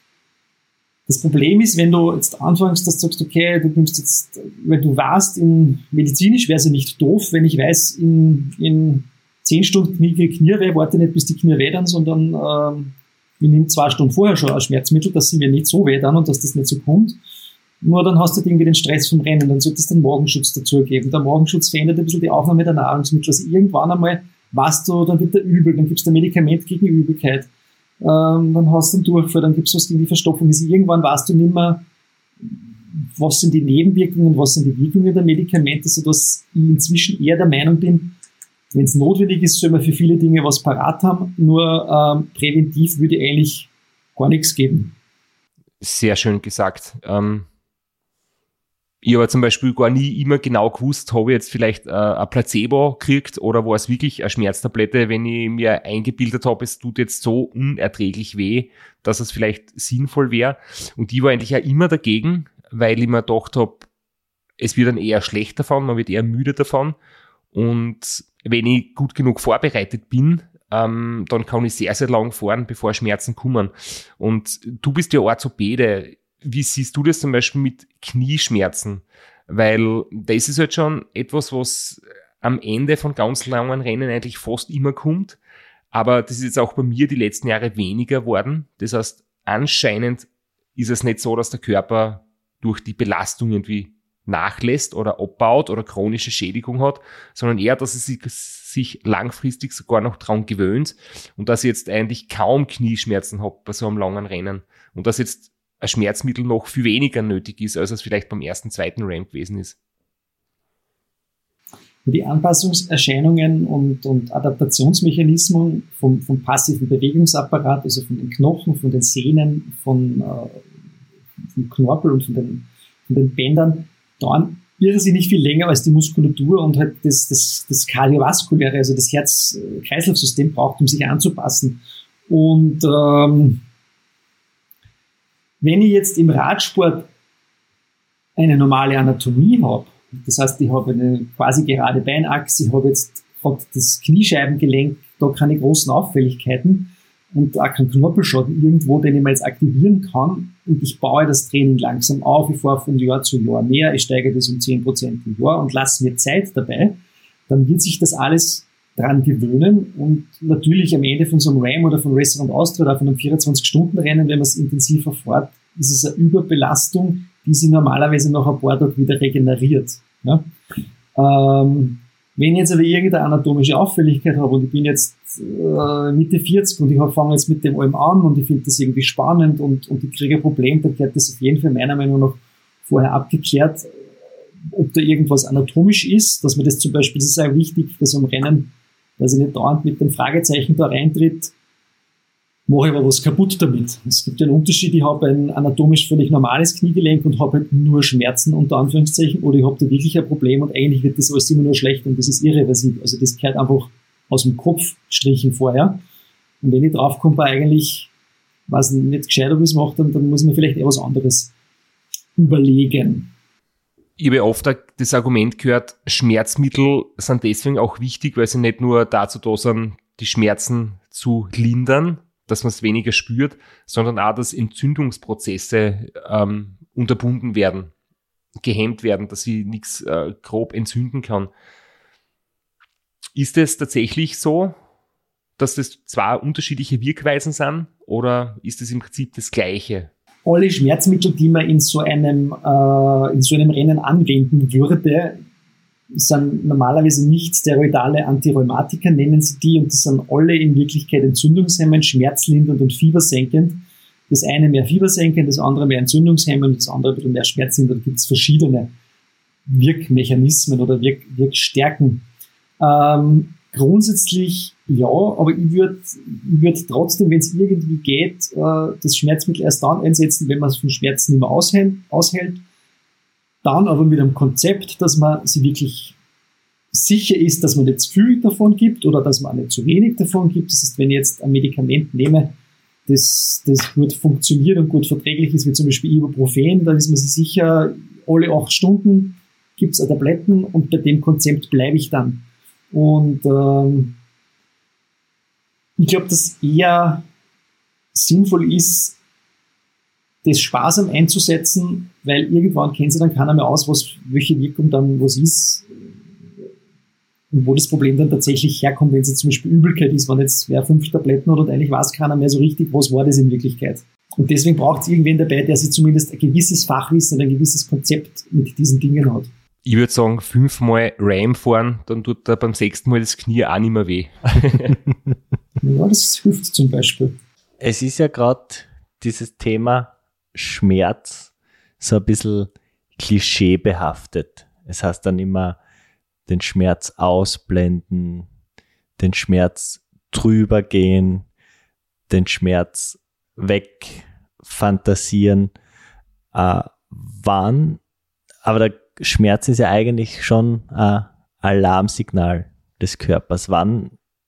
das Problem ist, wenn du jetzt anfängst, dass du sagst, okay, du nimmst jetzt, weil du weißt, in medizinisch wäre es ja nicht doof, wenn ich weiß, in, in zehn Stunden Knie, Knieweh, warte nicht, bis die Knie weh dann, sondern ähm, ich nehme zwei Stunden vorher schon ein Schmerzmittel, dass sie mir nicht so weh dann und dass das nicht so kommt. Nur dann hast du irgendwie den Stress vom Rennen, dann solltest du den Morgenschutz dazu geben. Der Morgenschutz verändert ein bisschen die Aufnahme der Nahrungsmittel. Also irgendwann einmal weißt du, dann wird der übel, dann gibst du ein Medikament gegen Übelkeit. Ähm, dann hast du einen Durchfall, dann gibst du was gegen die Verstopfung. Also irgendwann weißt du nicht mehr, was sind die Nebenwirkungen, was sind die Wirkungen der Medikamente, sodass ich inzwischen eher der Meinung bin, wenn es notwendig ist, soll man für viele Dinge was parat haben, nur ähm, präventiv würde ich eigentlich gar nichts geben. Sehr schön gesagt. Ähm, ich habe zum Beispiel gar nie immer genau gewusst, habe ich jetzt vielleicht äh, ein Placebo gekriegt oder war es wirklich eine Schmerztablette, wenn ich mir eingebildet habe, es tut jetzt so unerträglich weh, dass es vielleicht sinnvoll wäre. Und ich war eigentlich auch immer dagegen, weil ich mir gedacht habe, es wird dann eher schlecht davon, man wird eher müde davon. Und wenn ich gut genug vorbereitet bin, ähm, dann kann ich sehr, sehr lang fahren, bevor Schmerzen kommen. Und du bist ja Orthopäde. Wie siehst du das zum Beispiel mit Knieschmerzen? Weil das ist halt schon etwas, was am Ende von ganz langen Rennen eigentlich fast immer kommt. Aber das ist jetzt auch bei mir die letzten Jahre weniger worden. Das heißt, anscheinend ist es nicht so, dass der Körper durch die Belastung irgendwie nachlässt oder abbaut oder chronische Schädigung hat, sondern eher, dass es sich, sich langfristig sogar noch dran gewöhnt und dass ich jetzt eigentlich kaum Knieschmerzen habe bei so einem langen Rennen und dass jetzt ein Schmerzmittel noch viel weniger nötig ist, als es vielleicht beim ersten, zweiten Rennen gewesen ist. Die Anpassungserscheinungen und, und Adaptationsmechanismen vom, vom passiven Bewegungsapparat, also von den Knochen, von den Sehnen, von, äh, vom Knorpel und von den, von den Bändern, dauern irrsinnig viel länger als die Muskulatur und halt das, das, das kardiovaskuläre, also das Herz-Kreislauf-System braucht, um sich anzupassen. Und ähm, wenn ich jetzt im Radsport eine normale Anatomie habe, das heißt, ich habe eine quasi gerade Beinachse, ich habe jetzt hab das Kniescheibengelenk, da keine großen Auffälligkeiten und auch keinen Knorpelschaden irgendwo, den ich mal jetzt aktivieren kann und ich baue das Training langsam auf, ich fahre von Jahr zu Jahr mehr, ich steige das um zehn Prozent im Jahr und lasse mir Zeit dabei, dann wird sich das alles dran gewöhnen und natürlich am Ende von so einem Ram oder von Restaurant Austria oder von einem vierundzwanzig-Stunden-Rennen, wenn man es intensiver fährt, ist es eine Überbelastung, die sich normalerweise nach ein paar Tagen wieder regeneriert. Ja? Ähm, wenn ich jetzt aber irgendeine anatomische Auffälligkeit habe und ich bin jetzt äh, Mitte vierzig und ich fange jetzt mit dem allem an und ich finde das irgendwie spannend und, und ich kriege ein Problem, dann gehört das auf jeden Fall meiner Meinung nach vorher abgeklärt, ob da irgendwas anatomisch ist, dass man das zum Beispiel, das ist auch wichtig für so ein Rennen, dass ich nicht dauernd mit dem Fragezeichen da reintritt, mache ich aber was kaputt damit. Es gibt ja einen Unterschied, ich habe ein anatomisch völlig normales Kniegelenk und habe halt nur Schmerzen unter Anführungszeichen oder ich habe da wirklich ein Problem und eigentlich wird das alles immer nur schlecht und das ist irreversibel. Also das gehört einfach aus dem Kopf strichen vorher. Und wenn ich draufkomme, bei eigentlich, weiß nicht gescheit, ob ich es mache, dann, dann muss man vielleicht eher was anderes überlegen. Ich habe oft das Argument gehört, Schmerzmittel sind deswegen auch wichtig, weil sie nicht nur dazu da sind, die Schmerzen zu lindern, dass man es weniger spürt, sondern auch, dass Entzündungsprozesse ähm, unterbunden werden, gehemmt werden, dass sie nichts äh, grob entzünden kann. Ist es tatsächlich so, dass das zwei unterschiedliche Wirkweisen sind oder ist es im Prinzip das Gleiche? Alle Schmerzmittel, die man in so einem, äh, in so einem Rennen anwenden würde, sind normalerweise nicht steroidale Antirheumatika, nennen sie die, und das sind alle in Wirklichkeit entzündungshemmend, schmerzlindernd und fiebersenkend. Das eine mehr fiebersenkend, das andere mehr entzündungshemmend, das andere ein bisschen mehr schmerzlindernd. Da gibt es verschiedene Wirkmechanismen oder Wirk Wirkstärken. Ähm, grundsätzlich ja, aber ich würde ich würd trotzdem, wenn es irgendwie geht, äh, das Schmerzmittel erst dann einsetzen, wenn man es von Schmerzen nicht mehr aushält, aushält. Dann aber mit einem Konzept, dass man sich wirklich sicher ist, dass man nicht zu viel davon gibt oder dass man auch nicht zu wenig davon gibt. Das heißt, wenn ich jetzt ein Medikament nehme, das, das gut funktioniert und gut verträglich ist, wie zum Beispiel Ibuprofen, dann ist man sich sicher, alle acht Stunden gibt es Tabletten und bei dem Konzept bleibe ich dann. Und ähm, ich glaube, dass eher sinnvoll ist, das sparsam einzusetzen, weil irgendwann kennt sich dann keiner mehr aus, was, welche Wirkung dann was ist und wo das Problem dann tatsächlich herkommt, wenn es jetzt zum Beispiel Übelkeit ist, wenn jetzt wer fünf Tabletten hat und eigentlich weiß keiner mehr so richtig, was war das in Wirklichkeit. Und deswegen braucht es irgendwen dabei, der sich zumindest ein gewisses Fachwissen und ein gewisses Konzept mit diesen Dingen hat. Ich würde sagen, fünfmal Ram fahren, dann tut da beim sechsten Mal das Knie auch nicht mehr weh. Ja, das hilft zum Beispiel. Es ist ja gerade dieses Thema Schmerz so ein bisschen klischeebehaftet. Es heißt dann immer, den Schmerz ausblenden, den Schmerz drüber gehen, den Schmerz wegfantasieren. Äh, wann, aber der Schmerz ist ja eigentlich schon ein Alarmsignal des Körpers. Wann,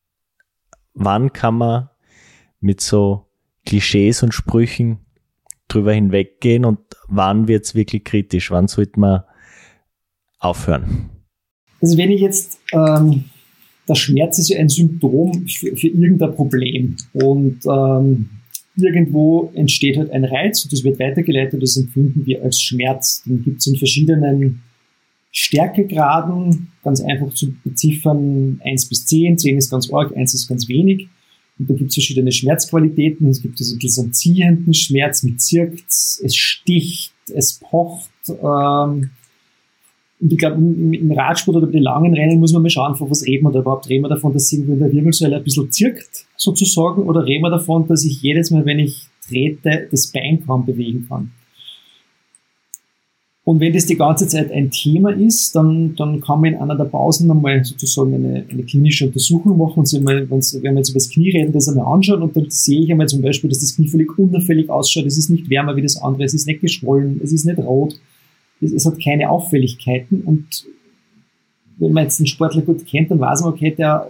wann kann man mit so Klischees und Sprüchen drüber hinweggehen und wann wird es wirklich kritisch? Wann sollte man aufhören? Also wenn ich jetzt, ähm, der Schmerz ist ja ein Symptom für, für irgendein Problem und ähm, irgendwo entsteht halt ein Reiz und das wird weitergeleitet, das empfinden wir als Schmerz. Den gibt es in verschiedenen Stärkegraden, ganz einfach zu beziffern, eins bis zehn, zehn ist ganz arg, eins ist ganz wenig. Und da gibt es verschiedene Schmerzqualitäten. Es gibt also diesen ziehenden Schmerz mit Zirkt's, es sticht, es pocht. Ähm, und ich glaube, im, im Radsport oder bei den langen Rennen muss man mal schauen, von was reden wir da überhaupt. Reden wir davon, dass irgendwie in der Wirbelsäule ein bisschen zirkt, sozusagen, oder reden wir davon, dass ich jedes Mal, wenn ich trete, das Bein kaum bewegen kann. Und wenn das die ganze Zeit ein Thema ist, dann, dann kann man in einer der Pausen einmal sozusagen eine, eine klinische Untersuchung machen und sich mal, wenn wir jetzt über das Knie reden, das einmal anschauen und dann sehe ich einmal zum Beispiel, dass das Knie völlig unauffällig ausschaut, es ist nicht wärmer wie das andere, es ist nicht geschwollen, es ist nicht rot, es, es hat keine Auffälligkeiten und wenn man jetzt einen Sportler gut kennt, dann weiß man, okay, der,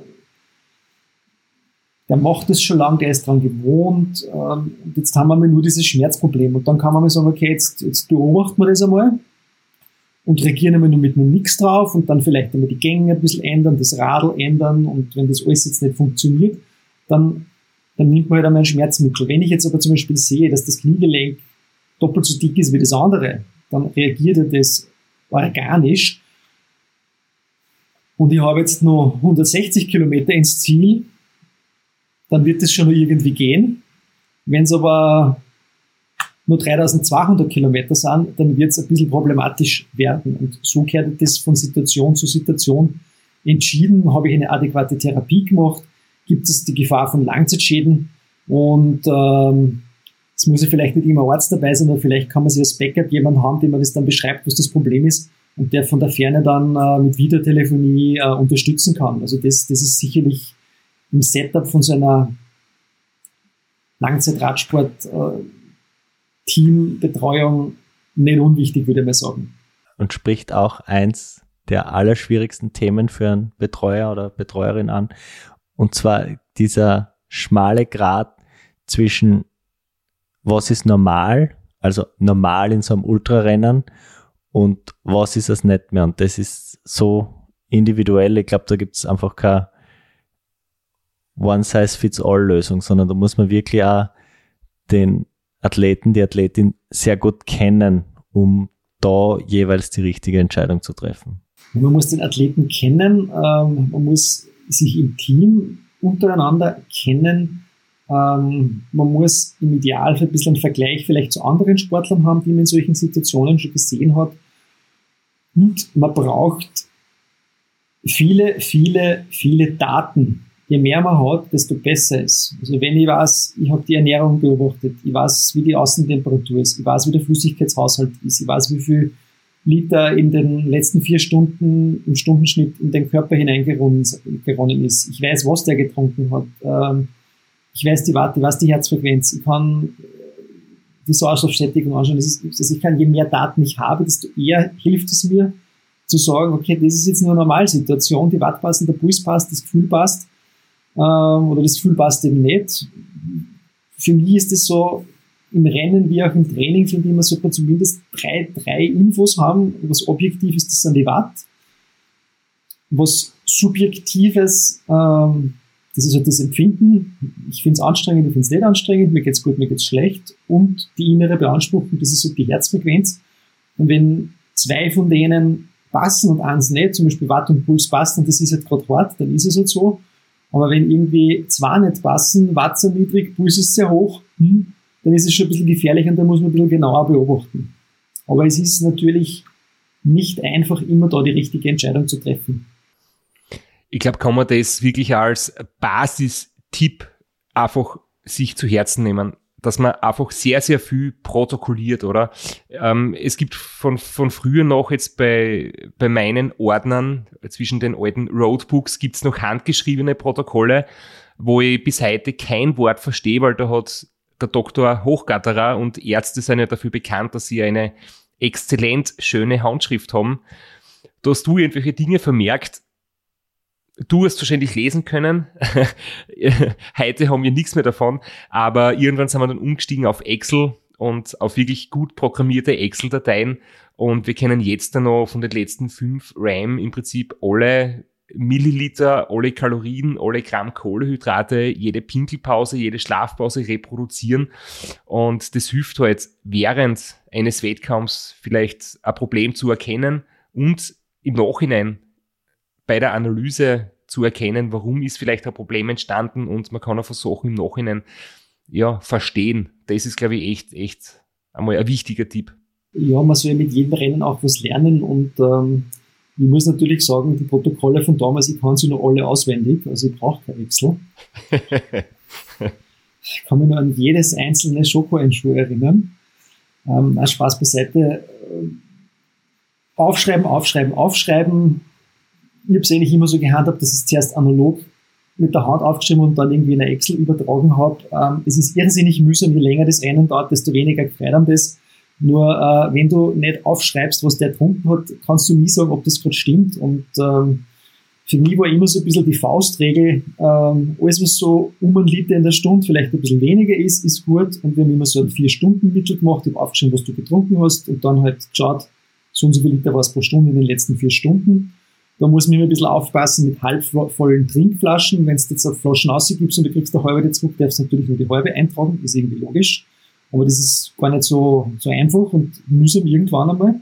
der macht das schon lange, der ist dran gewohnt, ähm, und jetzt haben wir mal nur dieses Schmerzproblem. Und dann kann man mal sagen, okay, jetzt, jetzt beobachten wir das einmal und reagieren einmal nur mit einem Nix drauf und dann vielleicht einmal die Gänge ein bisschen ändern, das Radl ändern und wenn das alles jetzt nicht funktioniert, dann, dann nimmt man halt einmal ein Schmerzmittel. Wenn ich jetzt aber zum Beispiel sehe, dass das Kniegelenk doppelt so dick ist wie das andere, dann reagiert er das organisch und ich habe jetzt noch hundertsechzig Kilometer ins Ziel, dann wird das schon noch irgendwie gehen. Wenn es aber nur dreitausendzweihundert Kilometer sind, dann wird es ein bisschen problematisch werden. Und so gehört das von Situation zu Situation entschieden. Habe ich eine adäquate Therapie gemacht? Gibt es die Gefahr von Langzeitschäden? Und ähm, es muss ja vielleicht nicht immer ein Arzt dabei sein, aber vielleicht kann man sich als Backup jemanden haben, dem man das dann beschreibt, was das Problem ist und der von der Ferne dann äh, mit Videotelefonie äh, unterstützen kann. Also das, das ist sicherlich im Setup von so einer Langzeitradsport-Teambetreuung nicht unwichtig, würde ich mal sagen. Und spricht auch eins der allerschwierigsten Themen für einen Betreuer oder Betreuerin an. Und zwar dieser schmale Grat zwischen was ist normal, also normal in so einem Ultrarennen und was ist es nicht mehr. Und das ist so individuell. Ich glaube, da gibt es einfach keine One-Size-Fits-All-Lösung, sondern da muss man wirklich auch den Athleten, die Athletin sehr gut kennen, um da jeweils die richtige Entscheidung zu treffen. Man muss den Athleten kennen, ähm, man muss sich im Team untereinander kennen, ähm, man muss im Idealfall ein bisschen einen Vergleich vielleicht zu anderen Sportlern haben, die man in solchen Situationen schon gesehen hat. Und man braucht viele, viele, viele Daten. Je mehr man hat, desto besser ist. Also wenn ich weiß, ich habe die Ernährung beobachtet, ich weiß, wie die Außentemperatur ist, ich weiß, wie der Flüssigkeitshaushalt ist, ich weiß, wie viel Liter in den letzten vier Stunden im Stundenschnitt in den Körper hineingeronnen ist. Ich weiß, was der getrunken hat. Ich weiß die Warte, ich weiß die Herzfrequenz. Ich kann die Sauerstoffsättigung anschauen. Das ist, also ich kann, je mehr Daten ich habe, desto eher hilft es mir zu sagen, okay, das ist jetzt nur eine Normalsituation, die Watt passen, der Puls passt, das Gefühl passt. Oder das Gefühl passt eben nicht. Für mich ist es so, im Rennen wie auch im Training, finde ich, man sollte zumindest drei, drei Infos haben. Was objektiv ist, das sind die Watt. Was subjektives, ähm, das ist halt das Empfinden. Ich finde es anstrengend, ich finde es nicht anstrengend, mir geht's gut, mir geht's schlecht. Und die innere Beanspruchung, das ist halt die Herzfrequenz. Und wenn zwei von denen passen und eins nicht, zum Beispiel Watt und Puls passen, und das ist halt gerade hart, dann ist es halt so. Aber wenn irgendwie zwei nicht passen, Watt sind niedrig, Puls ist sehr hoch, hm, dann ist es schon ein bisschen gefährlich und da muss man ein bisschen genauer beobachten. Aber es ist natürlich nicht einfach, immer da die richtige Entscheidung zu treffen. Ich glaube, kann man das wirklich als Basistipp einfach sich zu Herzen nehmen, dass man einfach sehr, sehr viel protokolliert, oder? Ähm, es gibt von, von früher noch jetzt bei, bei meinen Ordnern, zwischen den alten Roadbooks, gibt's noch handgeschriebene Protokolle, wo ich bis heute kein Wort verstehe, weil da hat der Doktor Hochgatterer und Ärzte sind ja dafür bekannt, dass sie eine exzellent schöne Handschrift haben. Da hast du irgendwelche Dinge vermerkt, du hast wahrscheinlich lesen können. Heute haben wir nichts mehr davon, aber irgendwann sind wir dann umgestiegen auf Excel und auf wirklich gut programmierte Excel-Dateien und wir kennen jetzt dann noch von den letzten fünf RAM im Prinzip alle Milliliter, alle Kalorien, alle Gramm Kohlenhydrate, jede Pinkelpause, jede Schlafpause reproduzieren und das hilft halt während eines Wettkampfs vielleicht ein Problem zu erkennen und im Nachhinein bei der Analyse zu erkennen, warum ist vielleicht ein Problem entstanden und man kann auch Sachen im Nachhinein ja, verstehen. Das ist, glaube ich, echt, echt einmal ein wichtiger Tipp. Ja, man soll ja mit jedem Rennen auch was lernen und ähm, ich muss natürlich sagen, die Protokolle von damals, ich kann sie noch alle auswendig, also ich brauche kein Excel. Ich kann mich nur an jedes einzelne Schoko-Einschwur erinnern. Ähm, Spaß beiseite. aufschreiben, aufschreiben, aufschreiben. Ich habe es eigentlich immer so gehandhabt, dass ich es zuerst analog mit der Hand aufgeschrieben und dann irgendwie in eine Excel übertragen habe. Ähm, es ist irrsinnig mühsam, je länger das Rennen dauert, desto weniger gefreut an das. Nur äh, wenn du nicht aufschreibst, was der getrunken hat, kannst du nie sagen, ob das gerade stimmt. Und ähm, für mich war immer so ein bisschen die Faustregel, ähm, alles was so um einen Liter in der Stunde vielleicht ein bisschen weniger ist, ist gut. Und wir haben immer so einen vier-Stunden-Mittel gemacht, ich habe aufgeschrieben, was du getrunken hast und dann halt geschaut, so und so viel Liter war es pro Stunde in den letzten vier Stunden. Da muss man immer ein bisschen aufpassen mit halbvollen Trinkflaschen. Wenn du jetzt auf Flaschen rausgibst und du kriegst eine halbe zurück, darfst du natürlich nur die halbe eintragen, ist irgendwie logisch. Aber das ist gar nicht so, so einfach und mühsam irgendwann einmal.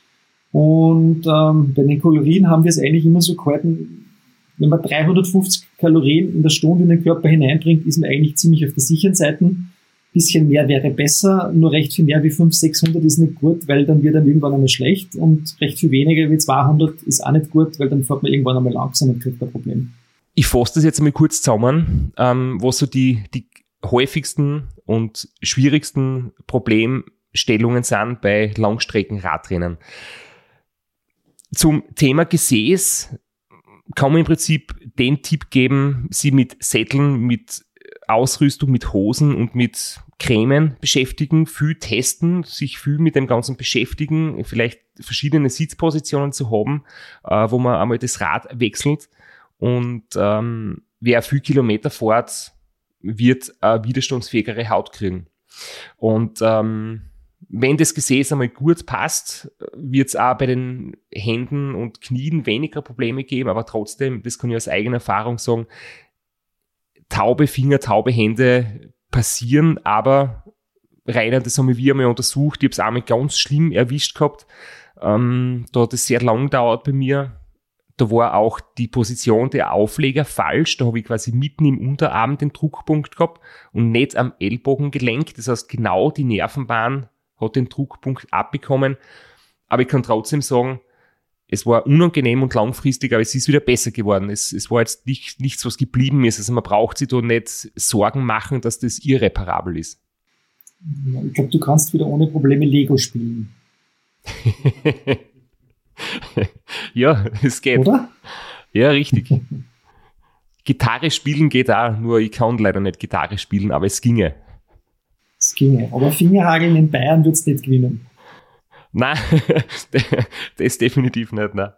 Und ähm, bei den Kalorien haben wir es eigentlich immer so gehalten, wenn man dreihundertfünfzig Kalorien in der Stunde in den Körper hineinbringt, ist man eigentlich ziemlich auf der sicheren Seite. Bisschen mehr wäre besser, nur recht viel mehr wie fünfhundert, sechshundert ist nicht gut, weil dann wird dann irgendwann einmal schlecht und recht viel weniger wie zweihundert ist auch nicht gut, weil dann fährt man irgendwann einmal langsam und kriegt ein Problem. Ich fasse das jetzt einmal kurz zusammen, ähm, was so die, die häufigsten und schwierigsten Problemstellungen sind bei Langstreckenradrennen. Zum Thema Gesäß kann man im Prinzip den Tipp geben, sie mit Sätteln, mit Ausrüstung, mit Hosen und mit Cremen beschäftigen, viel testen, sich viel mit dem Ganzen beschäftigen, vielleicht verschiedene Sitzpositionen zu haben, äh, wo man einmal das Rad wechselt und ähm, wer viel Kilometer fährt, wird eine widerstandsfähigere Haut kriegen. Und ähm, wenn das Gesäß einmal gut passt, wird es auch bei den Händen und Knien weniger Probleme geben, aber trotzdem, das kann ich aus eigener Erfahrung sagen, taube Finger, taube Hände passieren, aber Rainer, das haben wir einmal untersucht, ich habe es einmal ganz schlimm erwischt gehabt, ähm, da hat es sehr lang gedauert bei mir, da war auch die Position der Aufleger falsch, da habe ich quasi mitten im Unterarm den Druckpunkt gehabt und nicht am Ellbogengelenk, das heißt genau die Nervenbahn hat den Druckpunkt abbekommen, aber ich kann trotzdem sagen, es war unangenehm und langfristig, aber es ist wieder besser geworden. Es, es war jetzt nicht, nichts, was geblieben ist. Also man braucht sich da nicht Sorgen machen, dass das irreparabel ist. Ich glaube, du kannst wieder ohne Probleme Lego spielen. Ja, es geht. Oder? Ja, richtig. Gitarre spielen geht auch, nur ich kann leider nicht Gitarre spielen, aber es ginge. Es ginge. Aber Fingerhageln in Bayern wird es nicht gewinnen. Nein, das definitiv nicht, nein.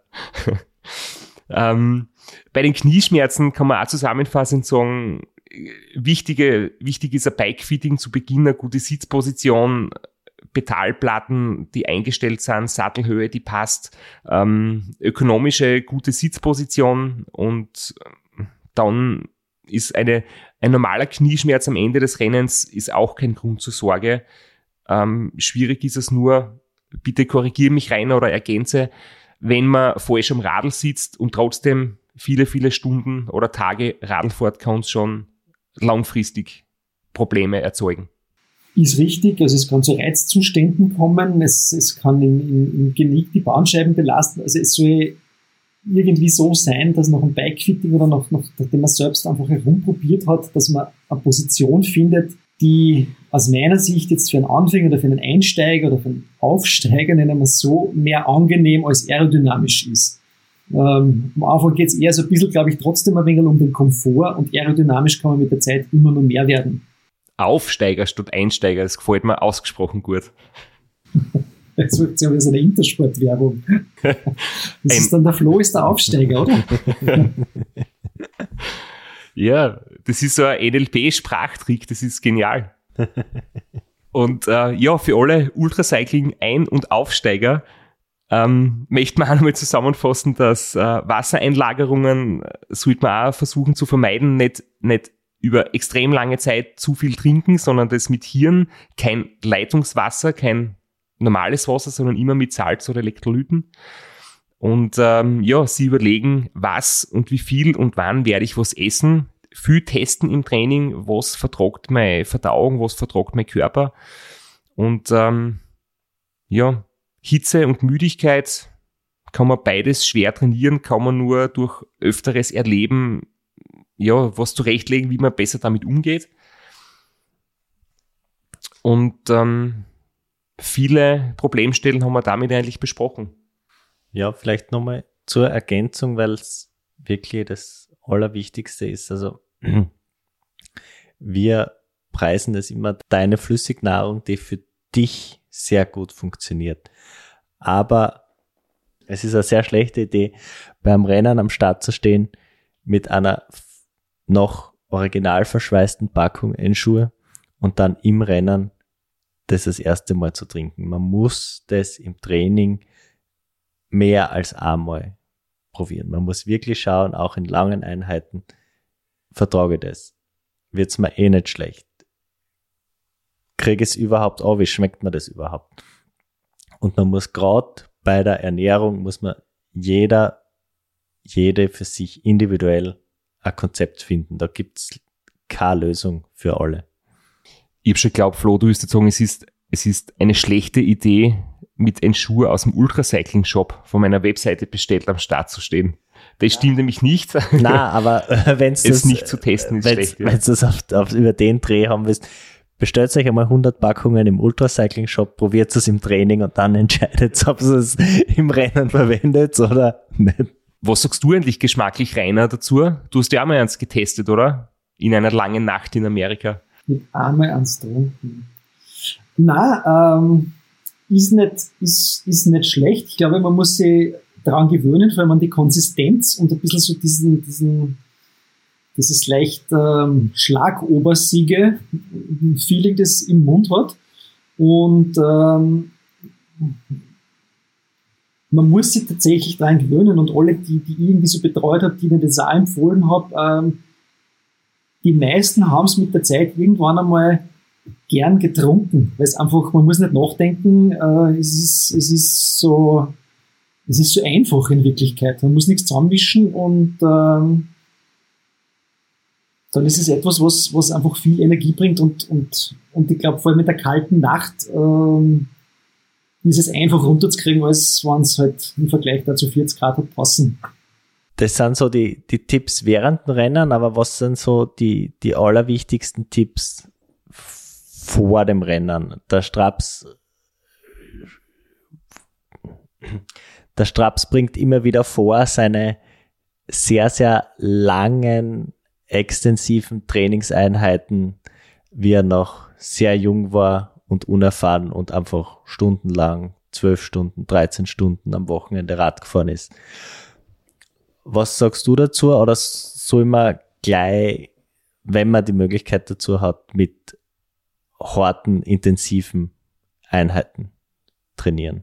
ähm, bei den Knieschmerzen kann man auch zusammenfassend sagen, wichtige, wichtig ist ein Bikefitting zu Beginn, eine gute Sitzposition, Pedalplatten, die eingestellt sind, Sattelhöhe, die passt, ähm, ökonomische, gute Sitzposition und dann ist eine, ein normaler Knieschmerz am Ende des Rennens ist auch kein Grund zur Sorge. Ähm, schwierig ist es nur, bitte korrigiere mich rein oder ergänze, wenn man falsch am Radl sitzt und trotzdem viele, viele Stunden oder Tage Radl fährt, kann es schon langfristig Probleme erzeugen. Ist richtig, also es kann zu Reizzuständen kommen, es, es kann im, im, im Genick die Bandscheiben belasten, also es soll irgendwie so sein, dass nach einem Bikefitting oder nach, nach, nachdem man selbst einfach herumprobiert hat, dass man eine Position findet, die aus meiner Sicht jetzt für einen Anfänger oder für einen Einsteiger oder für einen Aufsteiger, nennen wir es so, mehr angenehm als aerodynamisch ist. Ähm, am Anfang geht es eher so ein bisschen, glaube ich, trotzdem ein wenig um den Komfort und aerodynamisch kann man mit der Zeit immer noch mehr werden. Aufsteiger statt Einsteiger, das gefällt mir ausgesprochen gut. Jetzt wird es ja wie so eine Intersport-Werbung. Das ein ist dann der Flo ist der Aufsteiger, oder? Ja, das ist so ein N L P-Sprachtrick, das ist genial. Und äh, ja, für alle Ultracycling-Ein- und Aufsteiger ähm, möchte man auch nochmal zusammenfassen, dass äh, Wassereinlagerungen sollte man auch versuchen zu vermeiden, nicht, nicht über extrem lange Zeit zu viel trinken, sondern das mit Hirn, kein Leitungswasser, kein normales Wasser, sondern immer mit Salz oder Elektrolyten. Und ähm, ja, sie überlegen, was und wie viel und wann werde ich was essen. Viel testen im Training, was vertragt meine Verdauung, was vertragt mein Körper. Und ähm, ja, Hitze und Müdigkeit kann man beides schwer trainieren, kann man nur durch öfteres Erleben ja, was zurechtlegen, wie man besser damit umgeht. Und ähm, viele Problemstellen haben wir damit eigentlich besprochen. Ja, vielleicht nochmal zur Ergänzung, weil es wirklich das Allerwichtigste ist. Also wir preisen das immer, deine Flüssignahrung, die für dich sehr gut funktioniert. Aber es ist eine sehr schlechte Idee, beim Rennen am Start zu stehen mit einer noch original verschweißten Packung Ensure und dann im Rennen das das erste Mal zu trinken. Man muss das im Training mehr als einmal probieren. Man muss wirklich schauen, auch in langen Einheiten, vertrage ich das. Wird's mir eh nicht schlecht. Kriege ich es überhaupt an? Wie schmeckt mir das überhaupt? Und man muss gerade bei der Ernährung, muss man jeder, jede für sich individuell ein Konzept finden. Da gibt's keine Lösung für alle. Ich habe schon geglaubt, Flo, du wirst jetzt sagen, es ist, es ist eine schlechte Idee, mit Ensure aus dem Ultracycling-Shop von meiner Webseite bestellt am Start zu stehen. Das stimmt nämlich nicht. Nein, aber äh, wenn es das nicht zu testen ist schlecht. Wenn du das auf, auf, über den Dreh haben willst, bestellt euch einmal hundert Packungen im Ultracycling-Shop, probiert es im Training und dann entscheidet, ob ihr es im Rennen verwendet oder nicht. Was sagst du eigentlich geschmacklich, Rainer, dazu? Du hast ja auch mal eins getestet, oder? In einer langen Nacht in Amerika. Mit einmal ans Trinken. Nein, ähm, ist nicht, ist, ist nicht schlecht. Ich glaube, man muss sich daran gewöhnen, vor allem an die Konsistenz und ein bisschen so diesen, diesen, dieses leicht ähm, schlagobersiege Feeling, das im Mund hat. Und ähm, man muss sich tatsächlich daran gewöhnen und alle, die, die ich irgendwie so betreut habe, die ich das auch empfohlen habe, ähm, die meisten haben es mit der Zeit irgendwann einmal gern getrunken, weil es einfach, man muss nicht nachdenken, äh, es ist, es ist so, es ist so einfach in Wirklichkeit. Man muss nichts zusammenmischen und ähm, dann ist es etwas, was, was einfach viel Energie bringt und, und, und ich glaube, vor allem mit der kalten Nacht ähm, ist es einfach runterzukriegen, als wenn es halt im Vergleich dazu vierzig Grad hat passen. Das sind so die, die Tipps während dem Rennen, aber was sind so die, die allerwichtigsten Tipps vor dem Rennen? Der Straps, der Straps bringt immer wieder vor, seine sehr, sehr langen, extensiven Trainingseinheiten, wie er noch sehr jung war und unerfahren und einfach stundenlang, zwölf Stunden, dreizehn Stunden am Wochenende Rad gefahren ist. Was sagst du dazu? Oder soll man gleich, wenn man die Möglichkeit dazu hat, mit harten, intensiven Einheiten trainieren?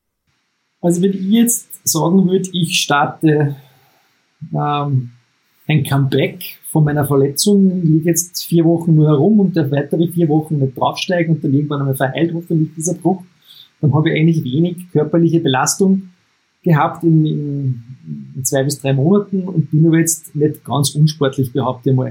Also wenn ich jetzt sagen würde, ich starte ähm, ein Comeback von meiner Verletzung, liege jetzt vier Wochen nur herum und der weitere vier Wochen nicht draufsteigen und dann irgendwann einmal verheilt hoffentlich dieser Bruch, dann habe ich eigentlich wenig körperliche Belastung gehabt in, in, in zwei bis drei Monaten und bin aber jetzt nicht ganz unsportlich, behaupte ich mal.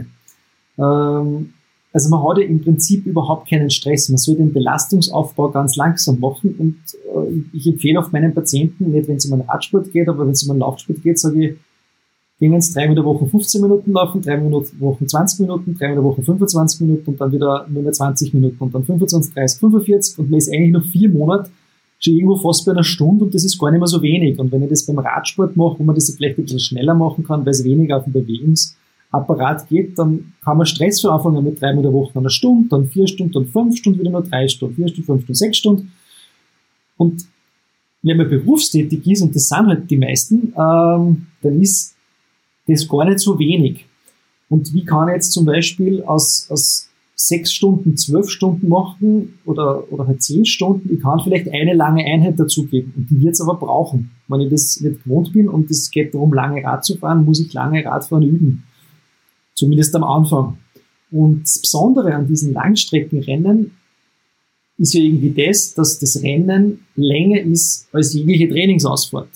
Ähm, also man hat ja im Prinzip überhaupt keinen Stress. Man soll den Belastungsaufbau ganz langsam machen und äh, ich empfehle auch meinen Patienten, nicht wenn es um einen Radsport geht, aber wenn es um einen Laufsport geht, sage ich, gehen jetzt dreimal in der Woche fünfzehn Minuten laufen, dreimal in der Woche zwanzig Minuten, dreimal in der Woche fünfundzwanzig Minuten und dann wieder nur mehr zwanzig Minuten und dann fünfundzwanzig, dreißig, fünfundvierzig und man ist eigentlich noch vier Monate schon irgendwo fast bei einer Stunde und das ist gar nicht mehr so wenig. Und wenn ich das beim Radsport mache, wo man das vielleicht ein bisschen schneller machen kann, weil es weniger auf den Bewegungsapparat geht, dann kann man Stress für anfangen mit dreimal in der Woche eine Stunde, dann vier Stunden, dann fünf Stunden, wieder nur drei Stunden, vier Stunden, fünf Stunden, sechs Stunden. Und wenn man berufstätig ist, und das sind halt die meisten, ähm, dann ist das gar nicht so wenig. Und wie kann ich jetzt zum Beispiel aus, aus sechs Stunden, zwölf Stunden machen oder, oder halt zehn Stunden. Ich kann vielleicht eine lange Einheit dazugeben und die wird es aber brauchen. Wenn ich das nicht gewohnt bin und es geht darum, lange Rad zu fahren, muss ich lange Radfahren üben. Zumindest am Anfang. Und das Besondere an diesen Langstreckenrennen ist ja irgendwie das, dass das Rennen länger ist als jegliche Trainingsausfahrt.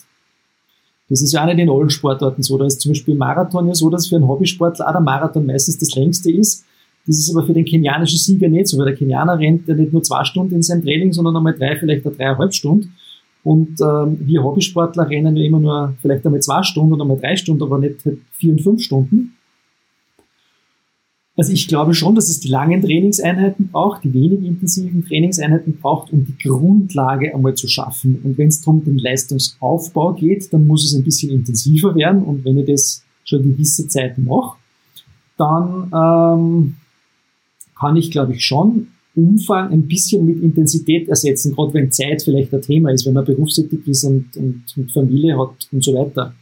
Das ist ja auch nicht in allen Sportarten so. Da ist zum Beispiel Marathon ja so, dass für einen Hobbysportler auch der Marathon meistens das längste ist. Das ist aber für den kenianischen Sieger nicht so, weil der Kenianer rennt ja nicht nur zwei Stunden in seinem Training, sondern einmal drei, vielleicht auch dreieinhalb Stunden. Und ähm, wir Hobbysportler rennen ja immer nur vielleicht einmal zwei Stunden oder einmal drei Stunden, aber nicht halt vier und fünf Stunden. Also ich glaube schon, dass es die langen Trainingseinheiten braucht, die wenig intensiven Trainingseinheiten braucht, um die Grundlage einmal zu schaffen. Und wenn es darum den Leistungsaufbau geht, dann muss es ein bisschen intensiver werden. Und wenn ich das schon eine gewisse Zeit mache, dann ähm, kann ich, glaube ich, schon Umfang ein bisschen mit Intensität ersetzen, gerade wenn Zeit vielleicht ein Thema ist, wenn man berufstätig ist und, und, und Familie hat und so weiter.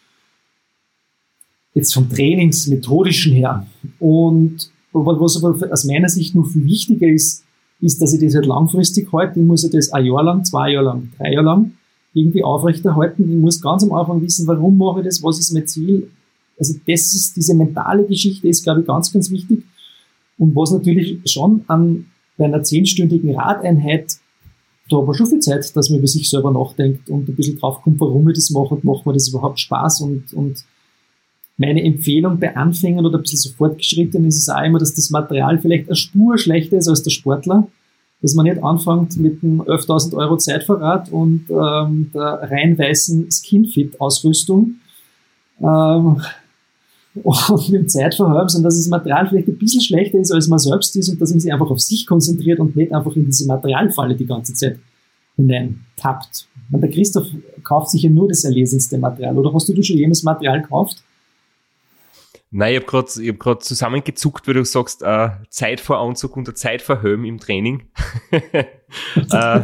Jetzt vom Trainingsmethodischen her. Und was aber aus meiner Sicht noch viel wichtiger ist, ist, dass ich das halt langfristig halte. Ich muss ja das ein Jahr lang, zwei Jahre lang, drei Jahre lang irgendwie aufrechterhalten. Ich muss ganz am Anfang wissen, warum mache ich das, was ist mein Ziel. Also das ist, diese mentale Geschichte ist, glaube ich, ganz, ganz wichtig. Und was natürlich schon an, bei einer zehnstündigen Radeinheit, da hat man schon viel Zeit, dass man über sich selber nachdenkt und ein bisschen draufkommt, warum ich das mache und macht mir das überhaupt Spaß. Und, und meine Empfehlung bei Anfängern oder ein bisschen so fortgeschritten ist es auch immer, dass das Material vielleicht eine Spur schlechter ist als der Sportler. Dass man nicht anfängt mit einem elftausend Euro Zeitfahrrad und ähm, der rein weißen Skinfit-Ausrüstung ähm, und mit dem Zeitverhalten, sondern dass das Material vielleicht ein bisschen schlechter ist, als man selbst ist und dass man sich einfach auf sich konzentriert und nicht einfach in diese Materialfalle die ganze Zeit hinein tappt. Und der Christoph kauft sich ja nur das erlesenste Material. Oder hast du schon jenes Material gekauft? Nein, ich habe gerade ich hab grad zusammengezuckt, weil du sagst, äh, Zeitfahranzug und der Zeitfahrhelm im Training. äh,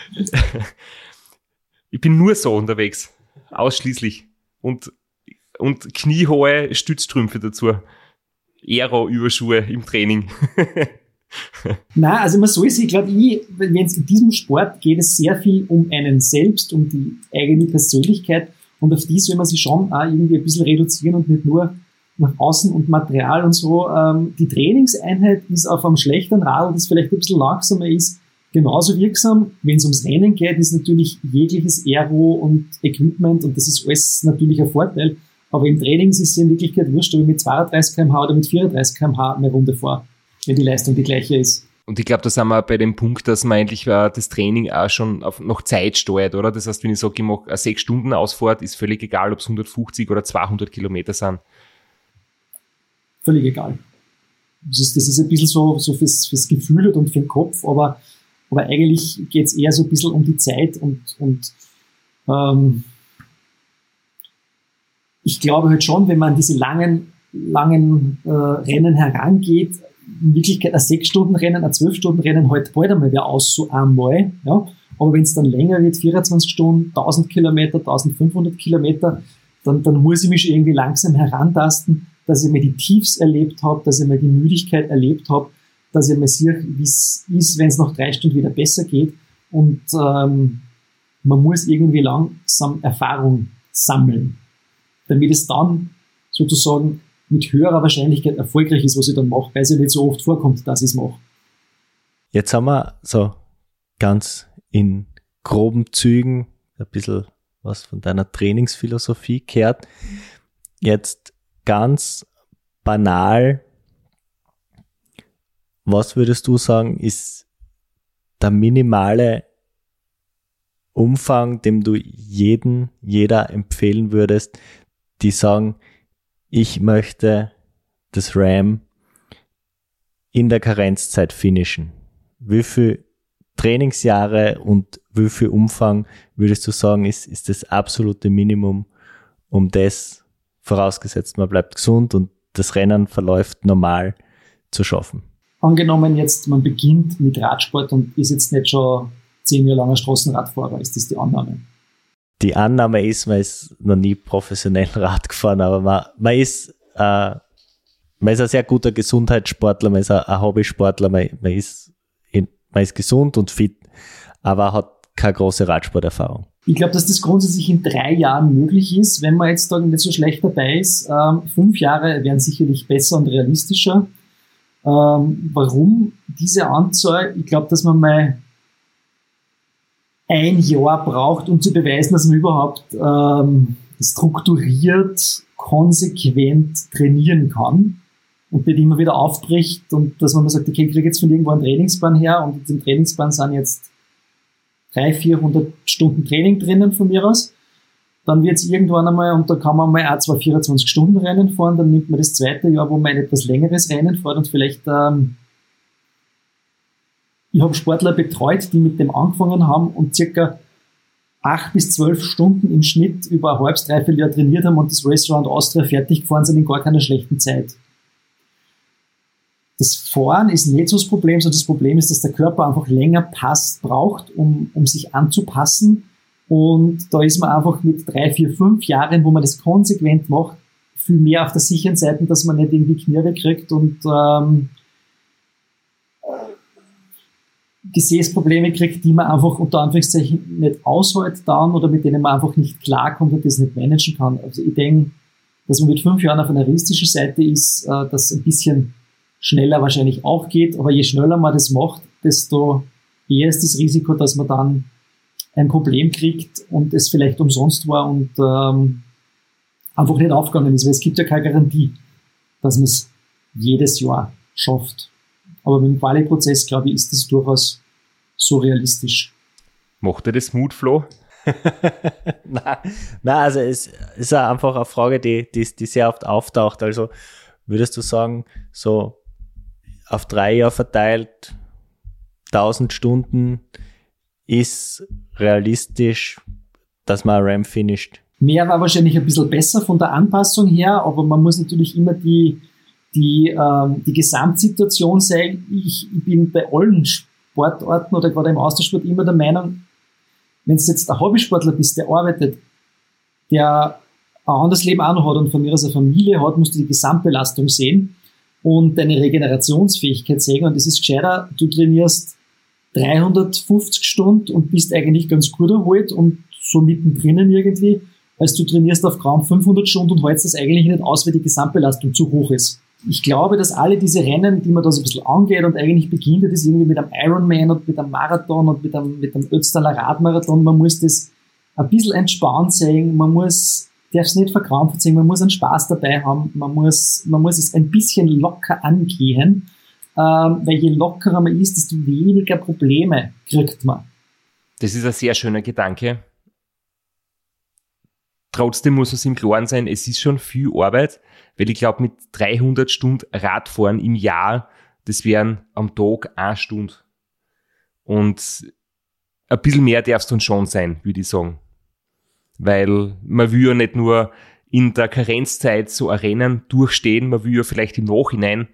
ich bin nur so unterwegs. Ausschließlich. Und, und kniehohe Stützstrümpfe dazu. Aero-Überschuhe im Training. Nein, also man soll sich, glaube ich, wenn es in diesem Sport geht es sehr viel um einen selbst, um die eigene Persönlichkeit. Und auf die soll man sich schon auch irgendwie ein bisschen reduzieren und nicht nur nach außen und Material und so. Ähm, die Trainingseinheit ist auf einem schlechten Radl, das vielleicht ein bisschen langsamer ist, genauso wirksam. Wenn es ums Rennen geht, ist natürlich jegliches Aero und Equipment und das ist alles natürlich ein Vorteil. Aber im Training ist es in Wirklichkeit wurscht, ob ich mit zweiunddreißig Kilometer pro Stunde oder mit vierunddreißig Kilometer pro Stunde eine Runde fahre, wenn die Leistung die gleiche ist. Und ich glaube, da sind wir bei dem Punkt, dass man eigentlich äh, das Training auch schon auf noch Zeit steuert, oder? Das heißt, wenn ich sage, ich mache eine sechs Stunden Ausfahrt, ist völlig egal, ob es hundertfünfzig oder zweihundert Kilometer sind. Völlig egal. Das ist, das ist ein bisschen so, so fürs, fürs Gefühl und für den Kopf, aber, aber eigentlich geht es eher so ein bisschen um die Zeit und, und ähm, ich glaube halt schon, wenn man an diese langen, langen äh, Rennen herangeht, in Wirklichkeit ein sechs Stunden Rennen, ein zwölf Stunden Rennen halt bald einmal wieder aus, so einmal, ja. Aber wenn es dann länger wird, vierundzwanzig Stunden, tausend Kilometer, eintausendfünfhundert Kilometer, dann, dann muss ich mich schon irgendwie langsam herantasten, dass ich mal die Tiefs erlebt habe, dass ich mal die Müdigkeit erlebt habe, dass ich mal sehe, wie es ist, wenn es nach drei Stunden wieder besser geht. Und ähm, man muss irgendwie langsam Erfahrung sammeln, damit es dann sozusagen mit höherer Wahrscheinlichkeit erfolgreich ist, was ich dann mache, weil es ja nicht so oft vorkommt, dass ich es mache. Jetzt haben wir so ganz in groben Zügen ein bisschen was von deiner Trainingsphilosophie gehört. Jetzt ganz banal, was würdest du sagen, ist der minimale Umfang, dem du jeden, jeder empfehlen würdest, die sagen, ich möchte das Ram in der Karenzzeit finishen. Wie viel Trainingsjahre und wie viel Umfang würdest du sagen, ist, ist das absolute Minimum, um das, vorausgesetzt man bleibt gesund und das Rennen verläuft normal, zu schaffen? Angenommen jetzt, man beginnt mit Radsport und ist jetzt nicht schon zehn Jahre langer Straßenradfahrer, ist das die Annahme? Die Annahme ist, man ist noch nie professionell Rad gefahren, aber man, man ist äh, man ist ein sehr guter Gesundheitssportler, man ist ein, ein Hobbysportler, man, man, ist in, man ist gesund und fit, aber hat keine große Radsporterfahrung. Ich glaube, dass das grundsätzlich in drei Jahren möglich ist, wenn man jetzt da nicht so schlecht dabei ist. Ähm, fünf Jahre wären sicherlich besser und realistischer. Ähm, warum diese Anzahl? Ich glaube, dass man mal ein Jahr braucht, um zu beweisen, dass man überhaupt ähm, strukturiert, konsequent trainieren kann und nicht immer wieder aufbricht und dass man mal sagt, okay, ich kriege jetzt von irgendwo einen Trainingsplan her und im Trainingsplan sind jetzt dreihundert, vierhundert Stunden Training drinnen von mir aus Dann wird es irgendwann einmal, und da kann man mal auch zwei vierundzwanzig-Stunden-Rennen fahren, dann nimmt man das zweite Jahr, wo man ein etwas längeres Rennen fährt und vielleicht, ähm, ich habe Sportler betreut, die mit dem angefangen haben und circa acht bis zwölf Stunden im Schnitt über ein halbes, dreiviertel Jahr trainiert haben und das Race Around Austria fertig gefahren sind in gar keiner schlechten Zeit. Das Fahren ist nicht so das Problem, sondern das Problem ist, dass der Körper einfach länger passt, braucht, um, um sich anzupassen. Und da ist man einfach mit drei, vier, fünf Jahren, wo man das konsequent macht, viel mehr auf der sicheren Seite, dass man nicht irgendwie Knirre kriegt und ähm, Gesäßprobleme kriegt, die man einfach unter Anführungszeichen nicht aushält dann oder mit denen man einfach nicht klarkommt und das nicht managen kann. Also ich denke, dass man mit fünf Jahren auf einer realistischen Seite ist, äh, dass ein bisschen schneller wahrscheinlich auch geht, aber je schneller man das macht, desto eher ist das Risiko, dass man dann ein Problem kriegt und es vielleicht umsonst war und ähm, einfach nicht aufgegangen ist, weil es gibt ja keine Garantie, dass man es jedes Jahr schafft. Aber mit dem Quali-Prozess, glaube ich, ist das durchaus so realistisch. Macht dir das Mut, Flo? nein, nein, also es ist auch einfach eine Frage, die, die, die sehr oft auftaucht. Also würdest du sagen, so auf drei Jahre verteilt, tausend Stunden ist realistisch, dass man ein Ram finisht? Mehr war wahrscheinlich ein bisschen besser von der Anpassung her, aber man muss natürlich immer die, die, ähm, die Gesamtsituation sehen. Ich, ich bin bei allen Sportarten oder gerade im Austauschsport immer der Meinung, wenn du jetzt ein Hobbysportler bist, der arbeitet, der ein anderes Leben auch noch hat und von mir aus eine Familie hat, musst du die Gesamtbelastung sehen und deine Regenerationsfähigkeit sehen. Und es ist gescheiter, du trainierst dreihundertfünfzig Stunden und bist eigentlich ganz gut erholt und so mittendrin irgendwie, als du trainierst auf kaum fünfhundert Stunden und hältst das eigentlich nicht aus, weil die Gesamtbelastung zu hoch ist. Ich glaube, dass alle diese Rennen, die man da so ein bisschen angeht und eigentlich beginnt das irgendwie mit einem Ironman und mit einem Marathon und mit einem, mit einem Ötztaler Radmarathon, man muss das ein bisschen entspannt sehen, man muss, darf es nicht verkrampft sehen, man muss einen Spaß dabei haben, man muss, man muss es ein bisschen locker angehen, ähm, weil je lockerer man ist, desto weniger Probleme kriegt man. Das ist ein sehr schöner Gedanke. Trotzdem muss es im Klaren sein, es ist schon viel Arbeit, weil ich glaube, mit dreihundert Stunden Radfahren im Jahr, das wären am Tag eine Stunde. Und ein bisschen mehr darf es dann schon sein, würde ich sagen. Weil man will ja nicht nur in der Karenzzeit so ein Rennen durchstehen, man will ja vielleicht im Nachhinein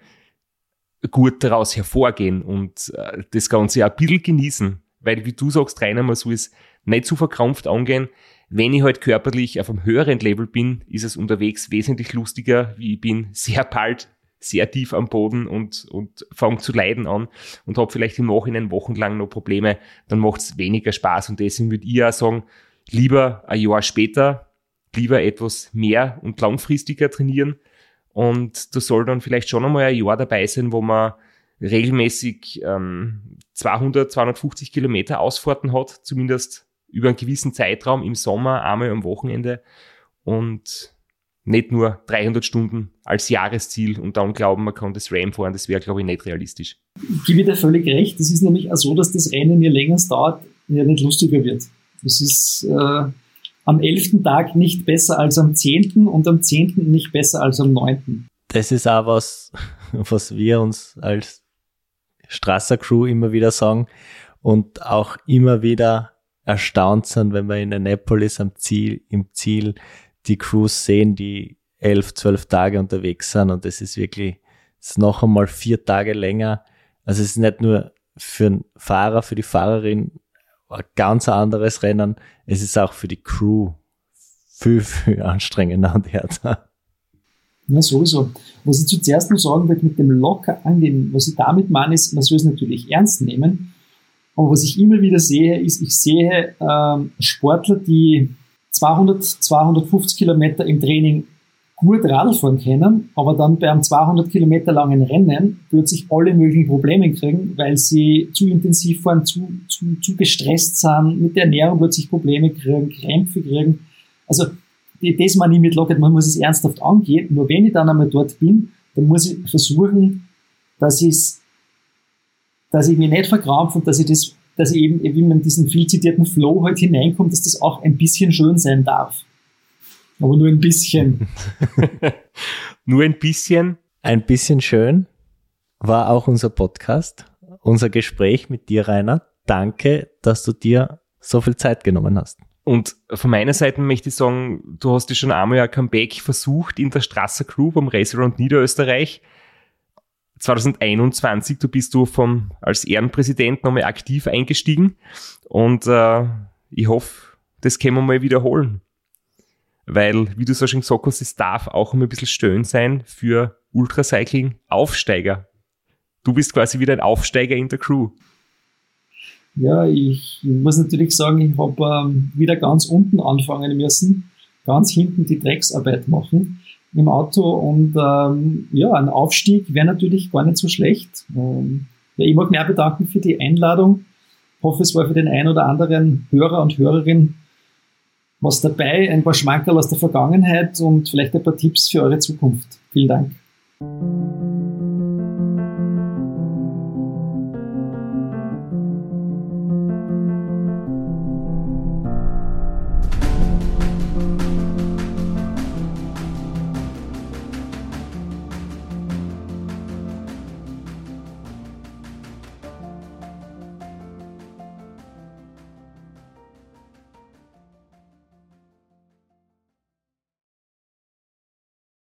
gut daraus hervorgehen und das Ganze auch ein bisschen genießen. Weil, wie du sagst, Rainer, man soll es nicht zu verkrampft angehen. Wenn ich halt körperlich auf einem höheren Level bin, ist es unterwegs wesentlich lustiger, wie ich bin sehr bald sehr tief am Boden und, und fange zu leiden an und habe vielleicht im Nachhinein wochenlang noch Probleme, dann macht es weniger Spaß und deswegen würde ich auch sagen, lieber ein Jahr später, lieber etwas mehr und langfristiger trainieren und da soll dann vielleicht schon einmal ein Jahr dabei sein, wo man regelmäßig ähm, zweihundert, zweihundertfünfzig Kilometer Ausfahrten hat, zumindest über einen gewissen Zeitraum im Sommer, einmal am Wochenende und nicht nur dreihundert Stunden als Jahresziel und dann glauben, man kann das Ram fahren, das wäre, glaube ich, nicht realistisch. Ich gebe dir völlig recht. Es ist nämlich auch so, dass das Rennen, je länger es dauert, ja nicht lustiger wird. Es ist äh, am elften Tag nicht besser als am zehnten und am zehnten nicht besser als am neunten Das ist auch was, was wir uns als Strasser-Crew immer wieder sagen und auch immer wieder erstaunt sind, wenn wir in Annapolis am Ziel, im Ziel die Crews sehen, die elf, zwölf Tage unterwegs sind und das ist wirklich, das ist noch einmal vier Tage länger. Also es ist nicht nur für den Fahrer, für die Fahrerin ein ganz anderes Rennen, es ist auch für die Crew viel, viel anstrengender und härter. Ja, sowieso. Was ich zuerst noch sagen will, mit dem locker angehen, was ich damit meine, ist, man soll es natürlich ernst nehmen. Aber was ich immer wieder sehe, ist, ich sehe ähm, Sportler, die zweihundert, zweihundertfünfzig Kilometer im Training gut Radl fahren können, aber dann bei einem zweihundert Kilometer langen Rennen plötzlich alle möglichen Probleme kriegen, weil sie zu intensiv fahren, zu, zu, zu gestresst sind, mit der Ernährung plötzlich Probleme kriegen, Krämpfe kriegen. Also das meine ich mit locker, man muss es ernsthaft angehen. Nur wenn ich dann einmal dort bin, dann muss ich versuchen, dass ich dass ich mich nicht verkrampfe und dass ich das, dass ich eben, wie man in diesen viel zitierten Flow halt hineinkommt, dass das auch ein bisschen schön sein darf. Aber nur ein bisschen. Nur ein bisschen? Ein bisschen schön war auch unser Podcast, unser Gespräch mit dir, Rainer. Danke, dass du dir so viel Zeit genommen hast. Und von meiner Seite möchte ich sagen, du hast ja schon einmal ein Comeback versucht in der Strasser Crew beim Race Around Niederösterreich. zwanzig einundzwanzig, du bist du vom, als Ehrenpräsident nochmal aktiv eingestiegen und äh, ich hoffe, das können wir mal wiederholen. Weil, wie du so schon gesagt hast, es darf auch immer ein bisschen schön sein für Ultracycling-Aufsteiger. Du bist quasi wieder ein Aufsteiger in der Crew. Ja, ich muss natürlich sagen, ich habe ähm, wieder ganz unten anfangen müssen, ganz hinten die Drecksarbeit machen im Auto und ähm, ja, ein Aufstieg wäre natürlich gar nicht so schlecht. Ähm, ja, ich mag mich auch bedanken für die Einladung. Ich hoffe, es war für den einen oder anderen Hörer und Hörerin was dabei, ein paar Schmankerl aus der Vergangenheit und vielleicht ein paar Tipps für eure Zukunft. Vielen Dank.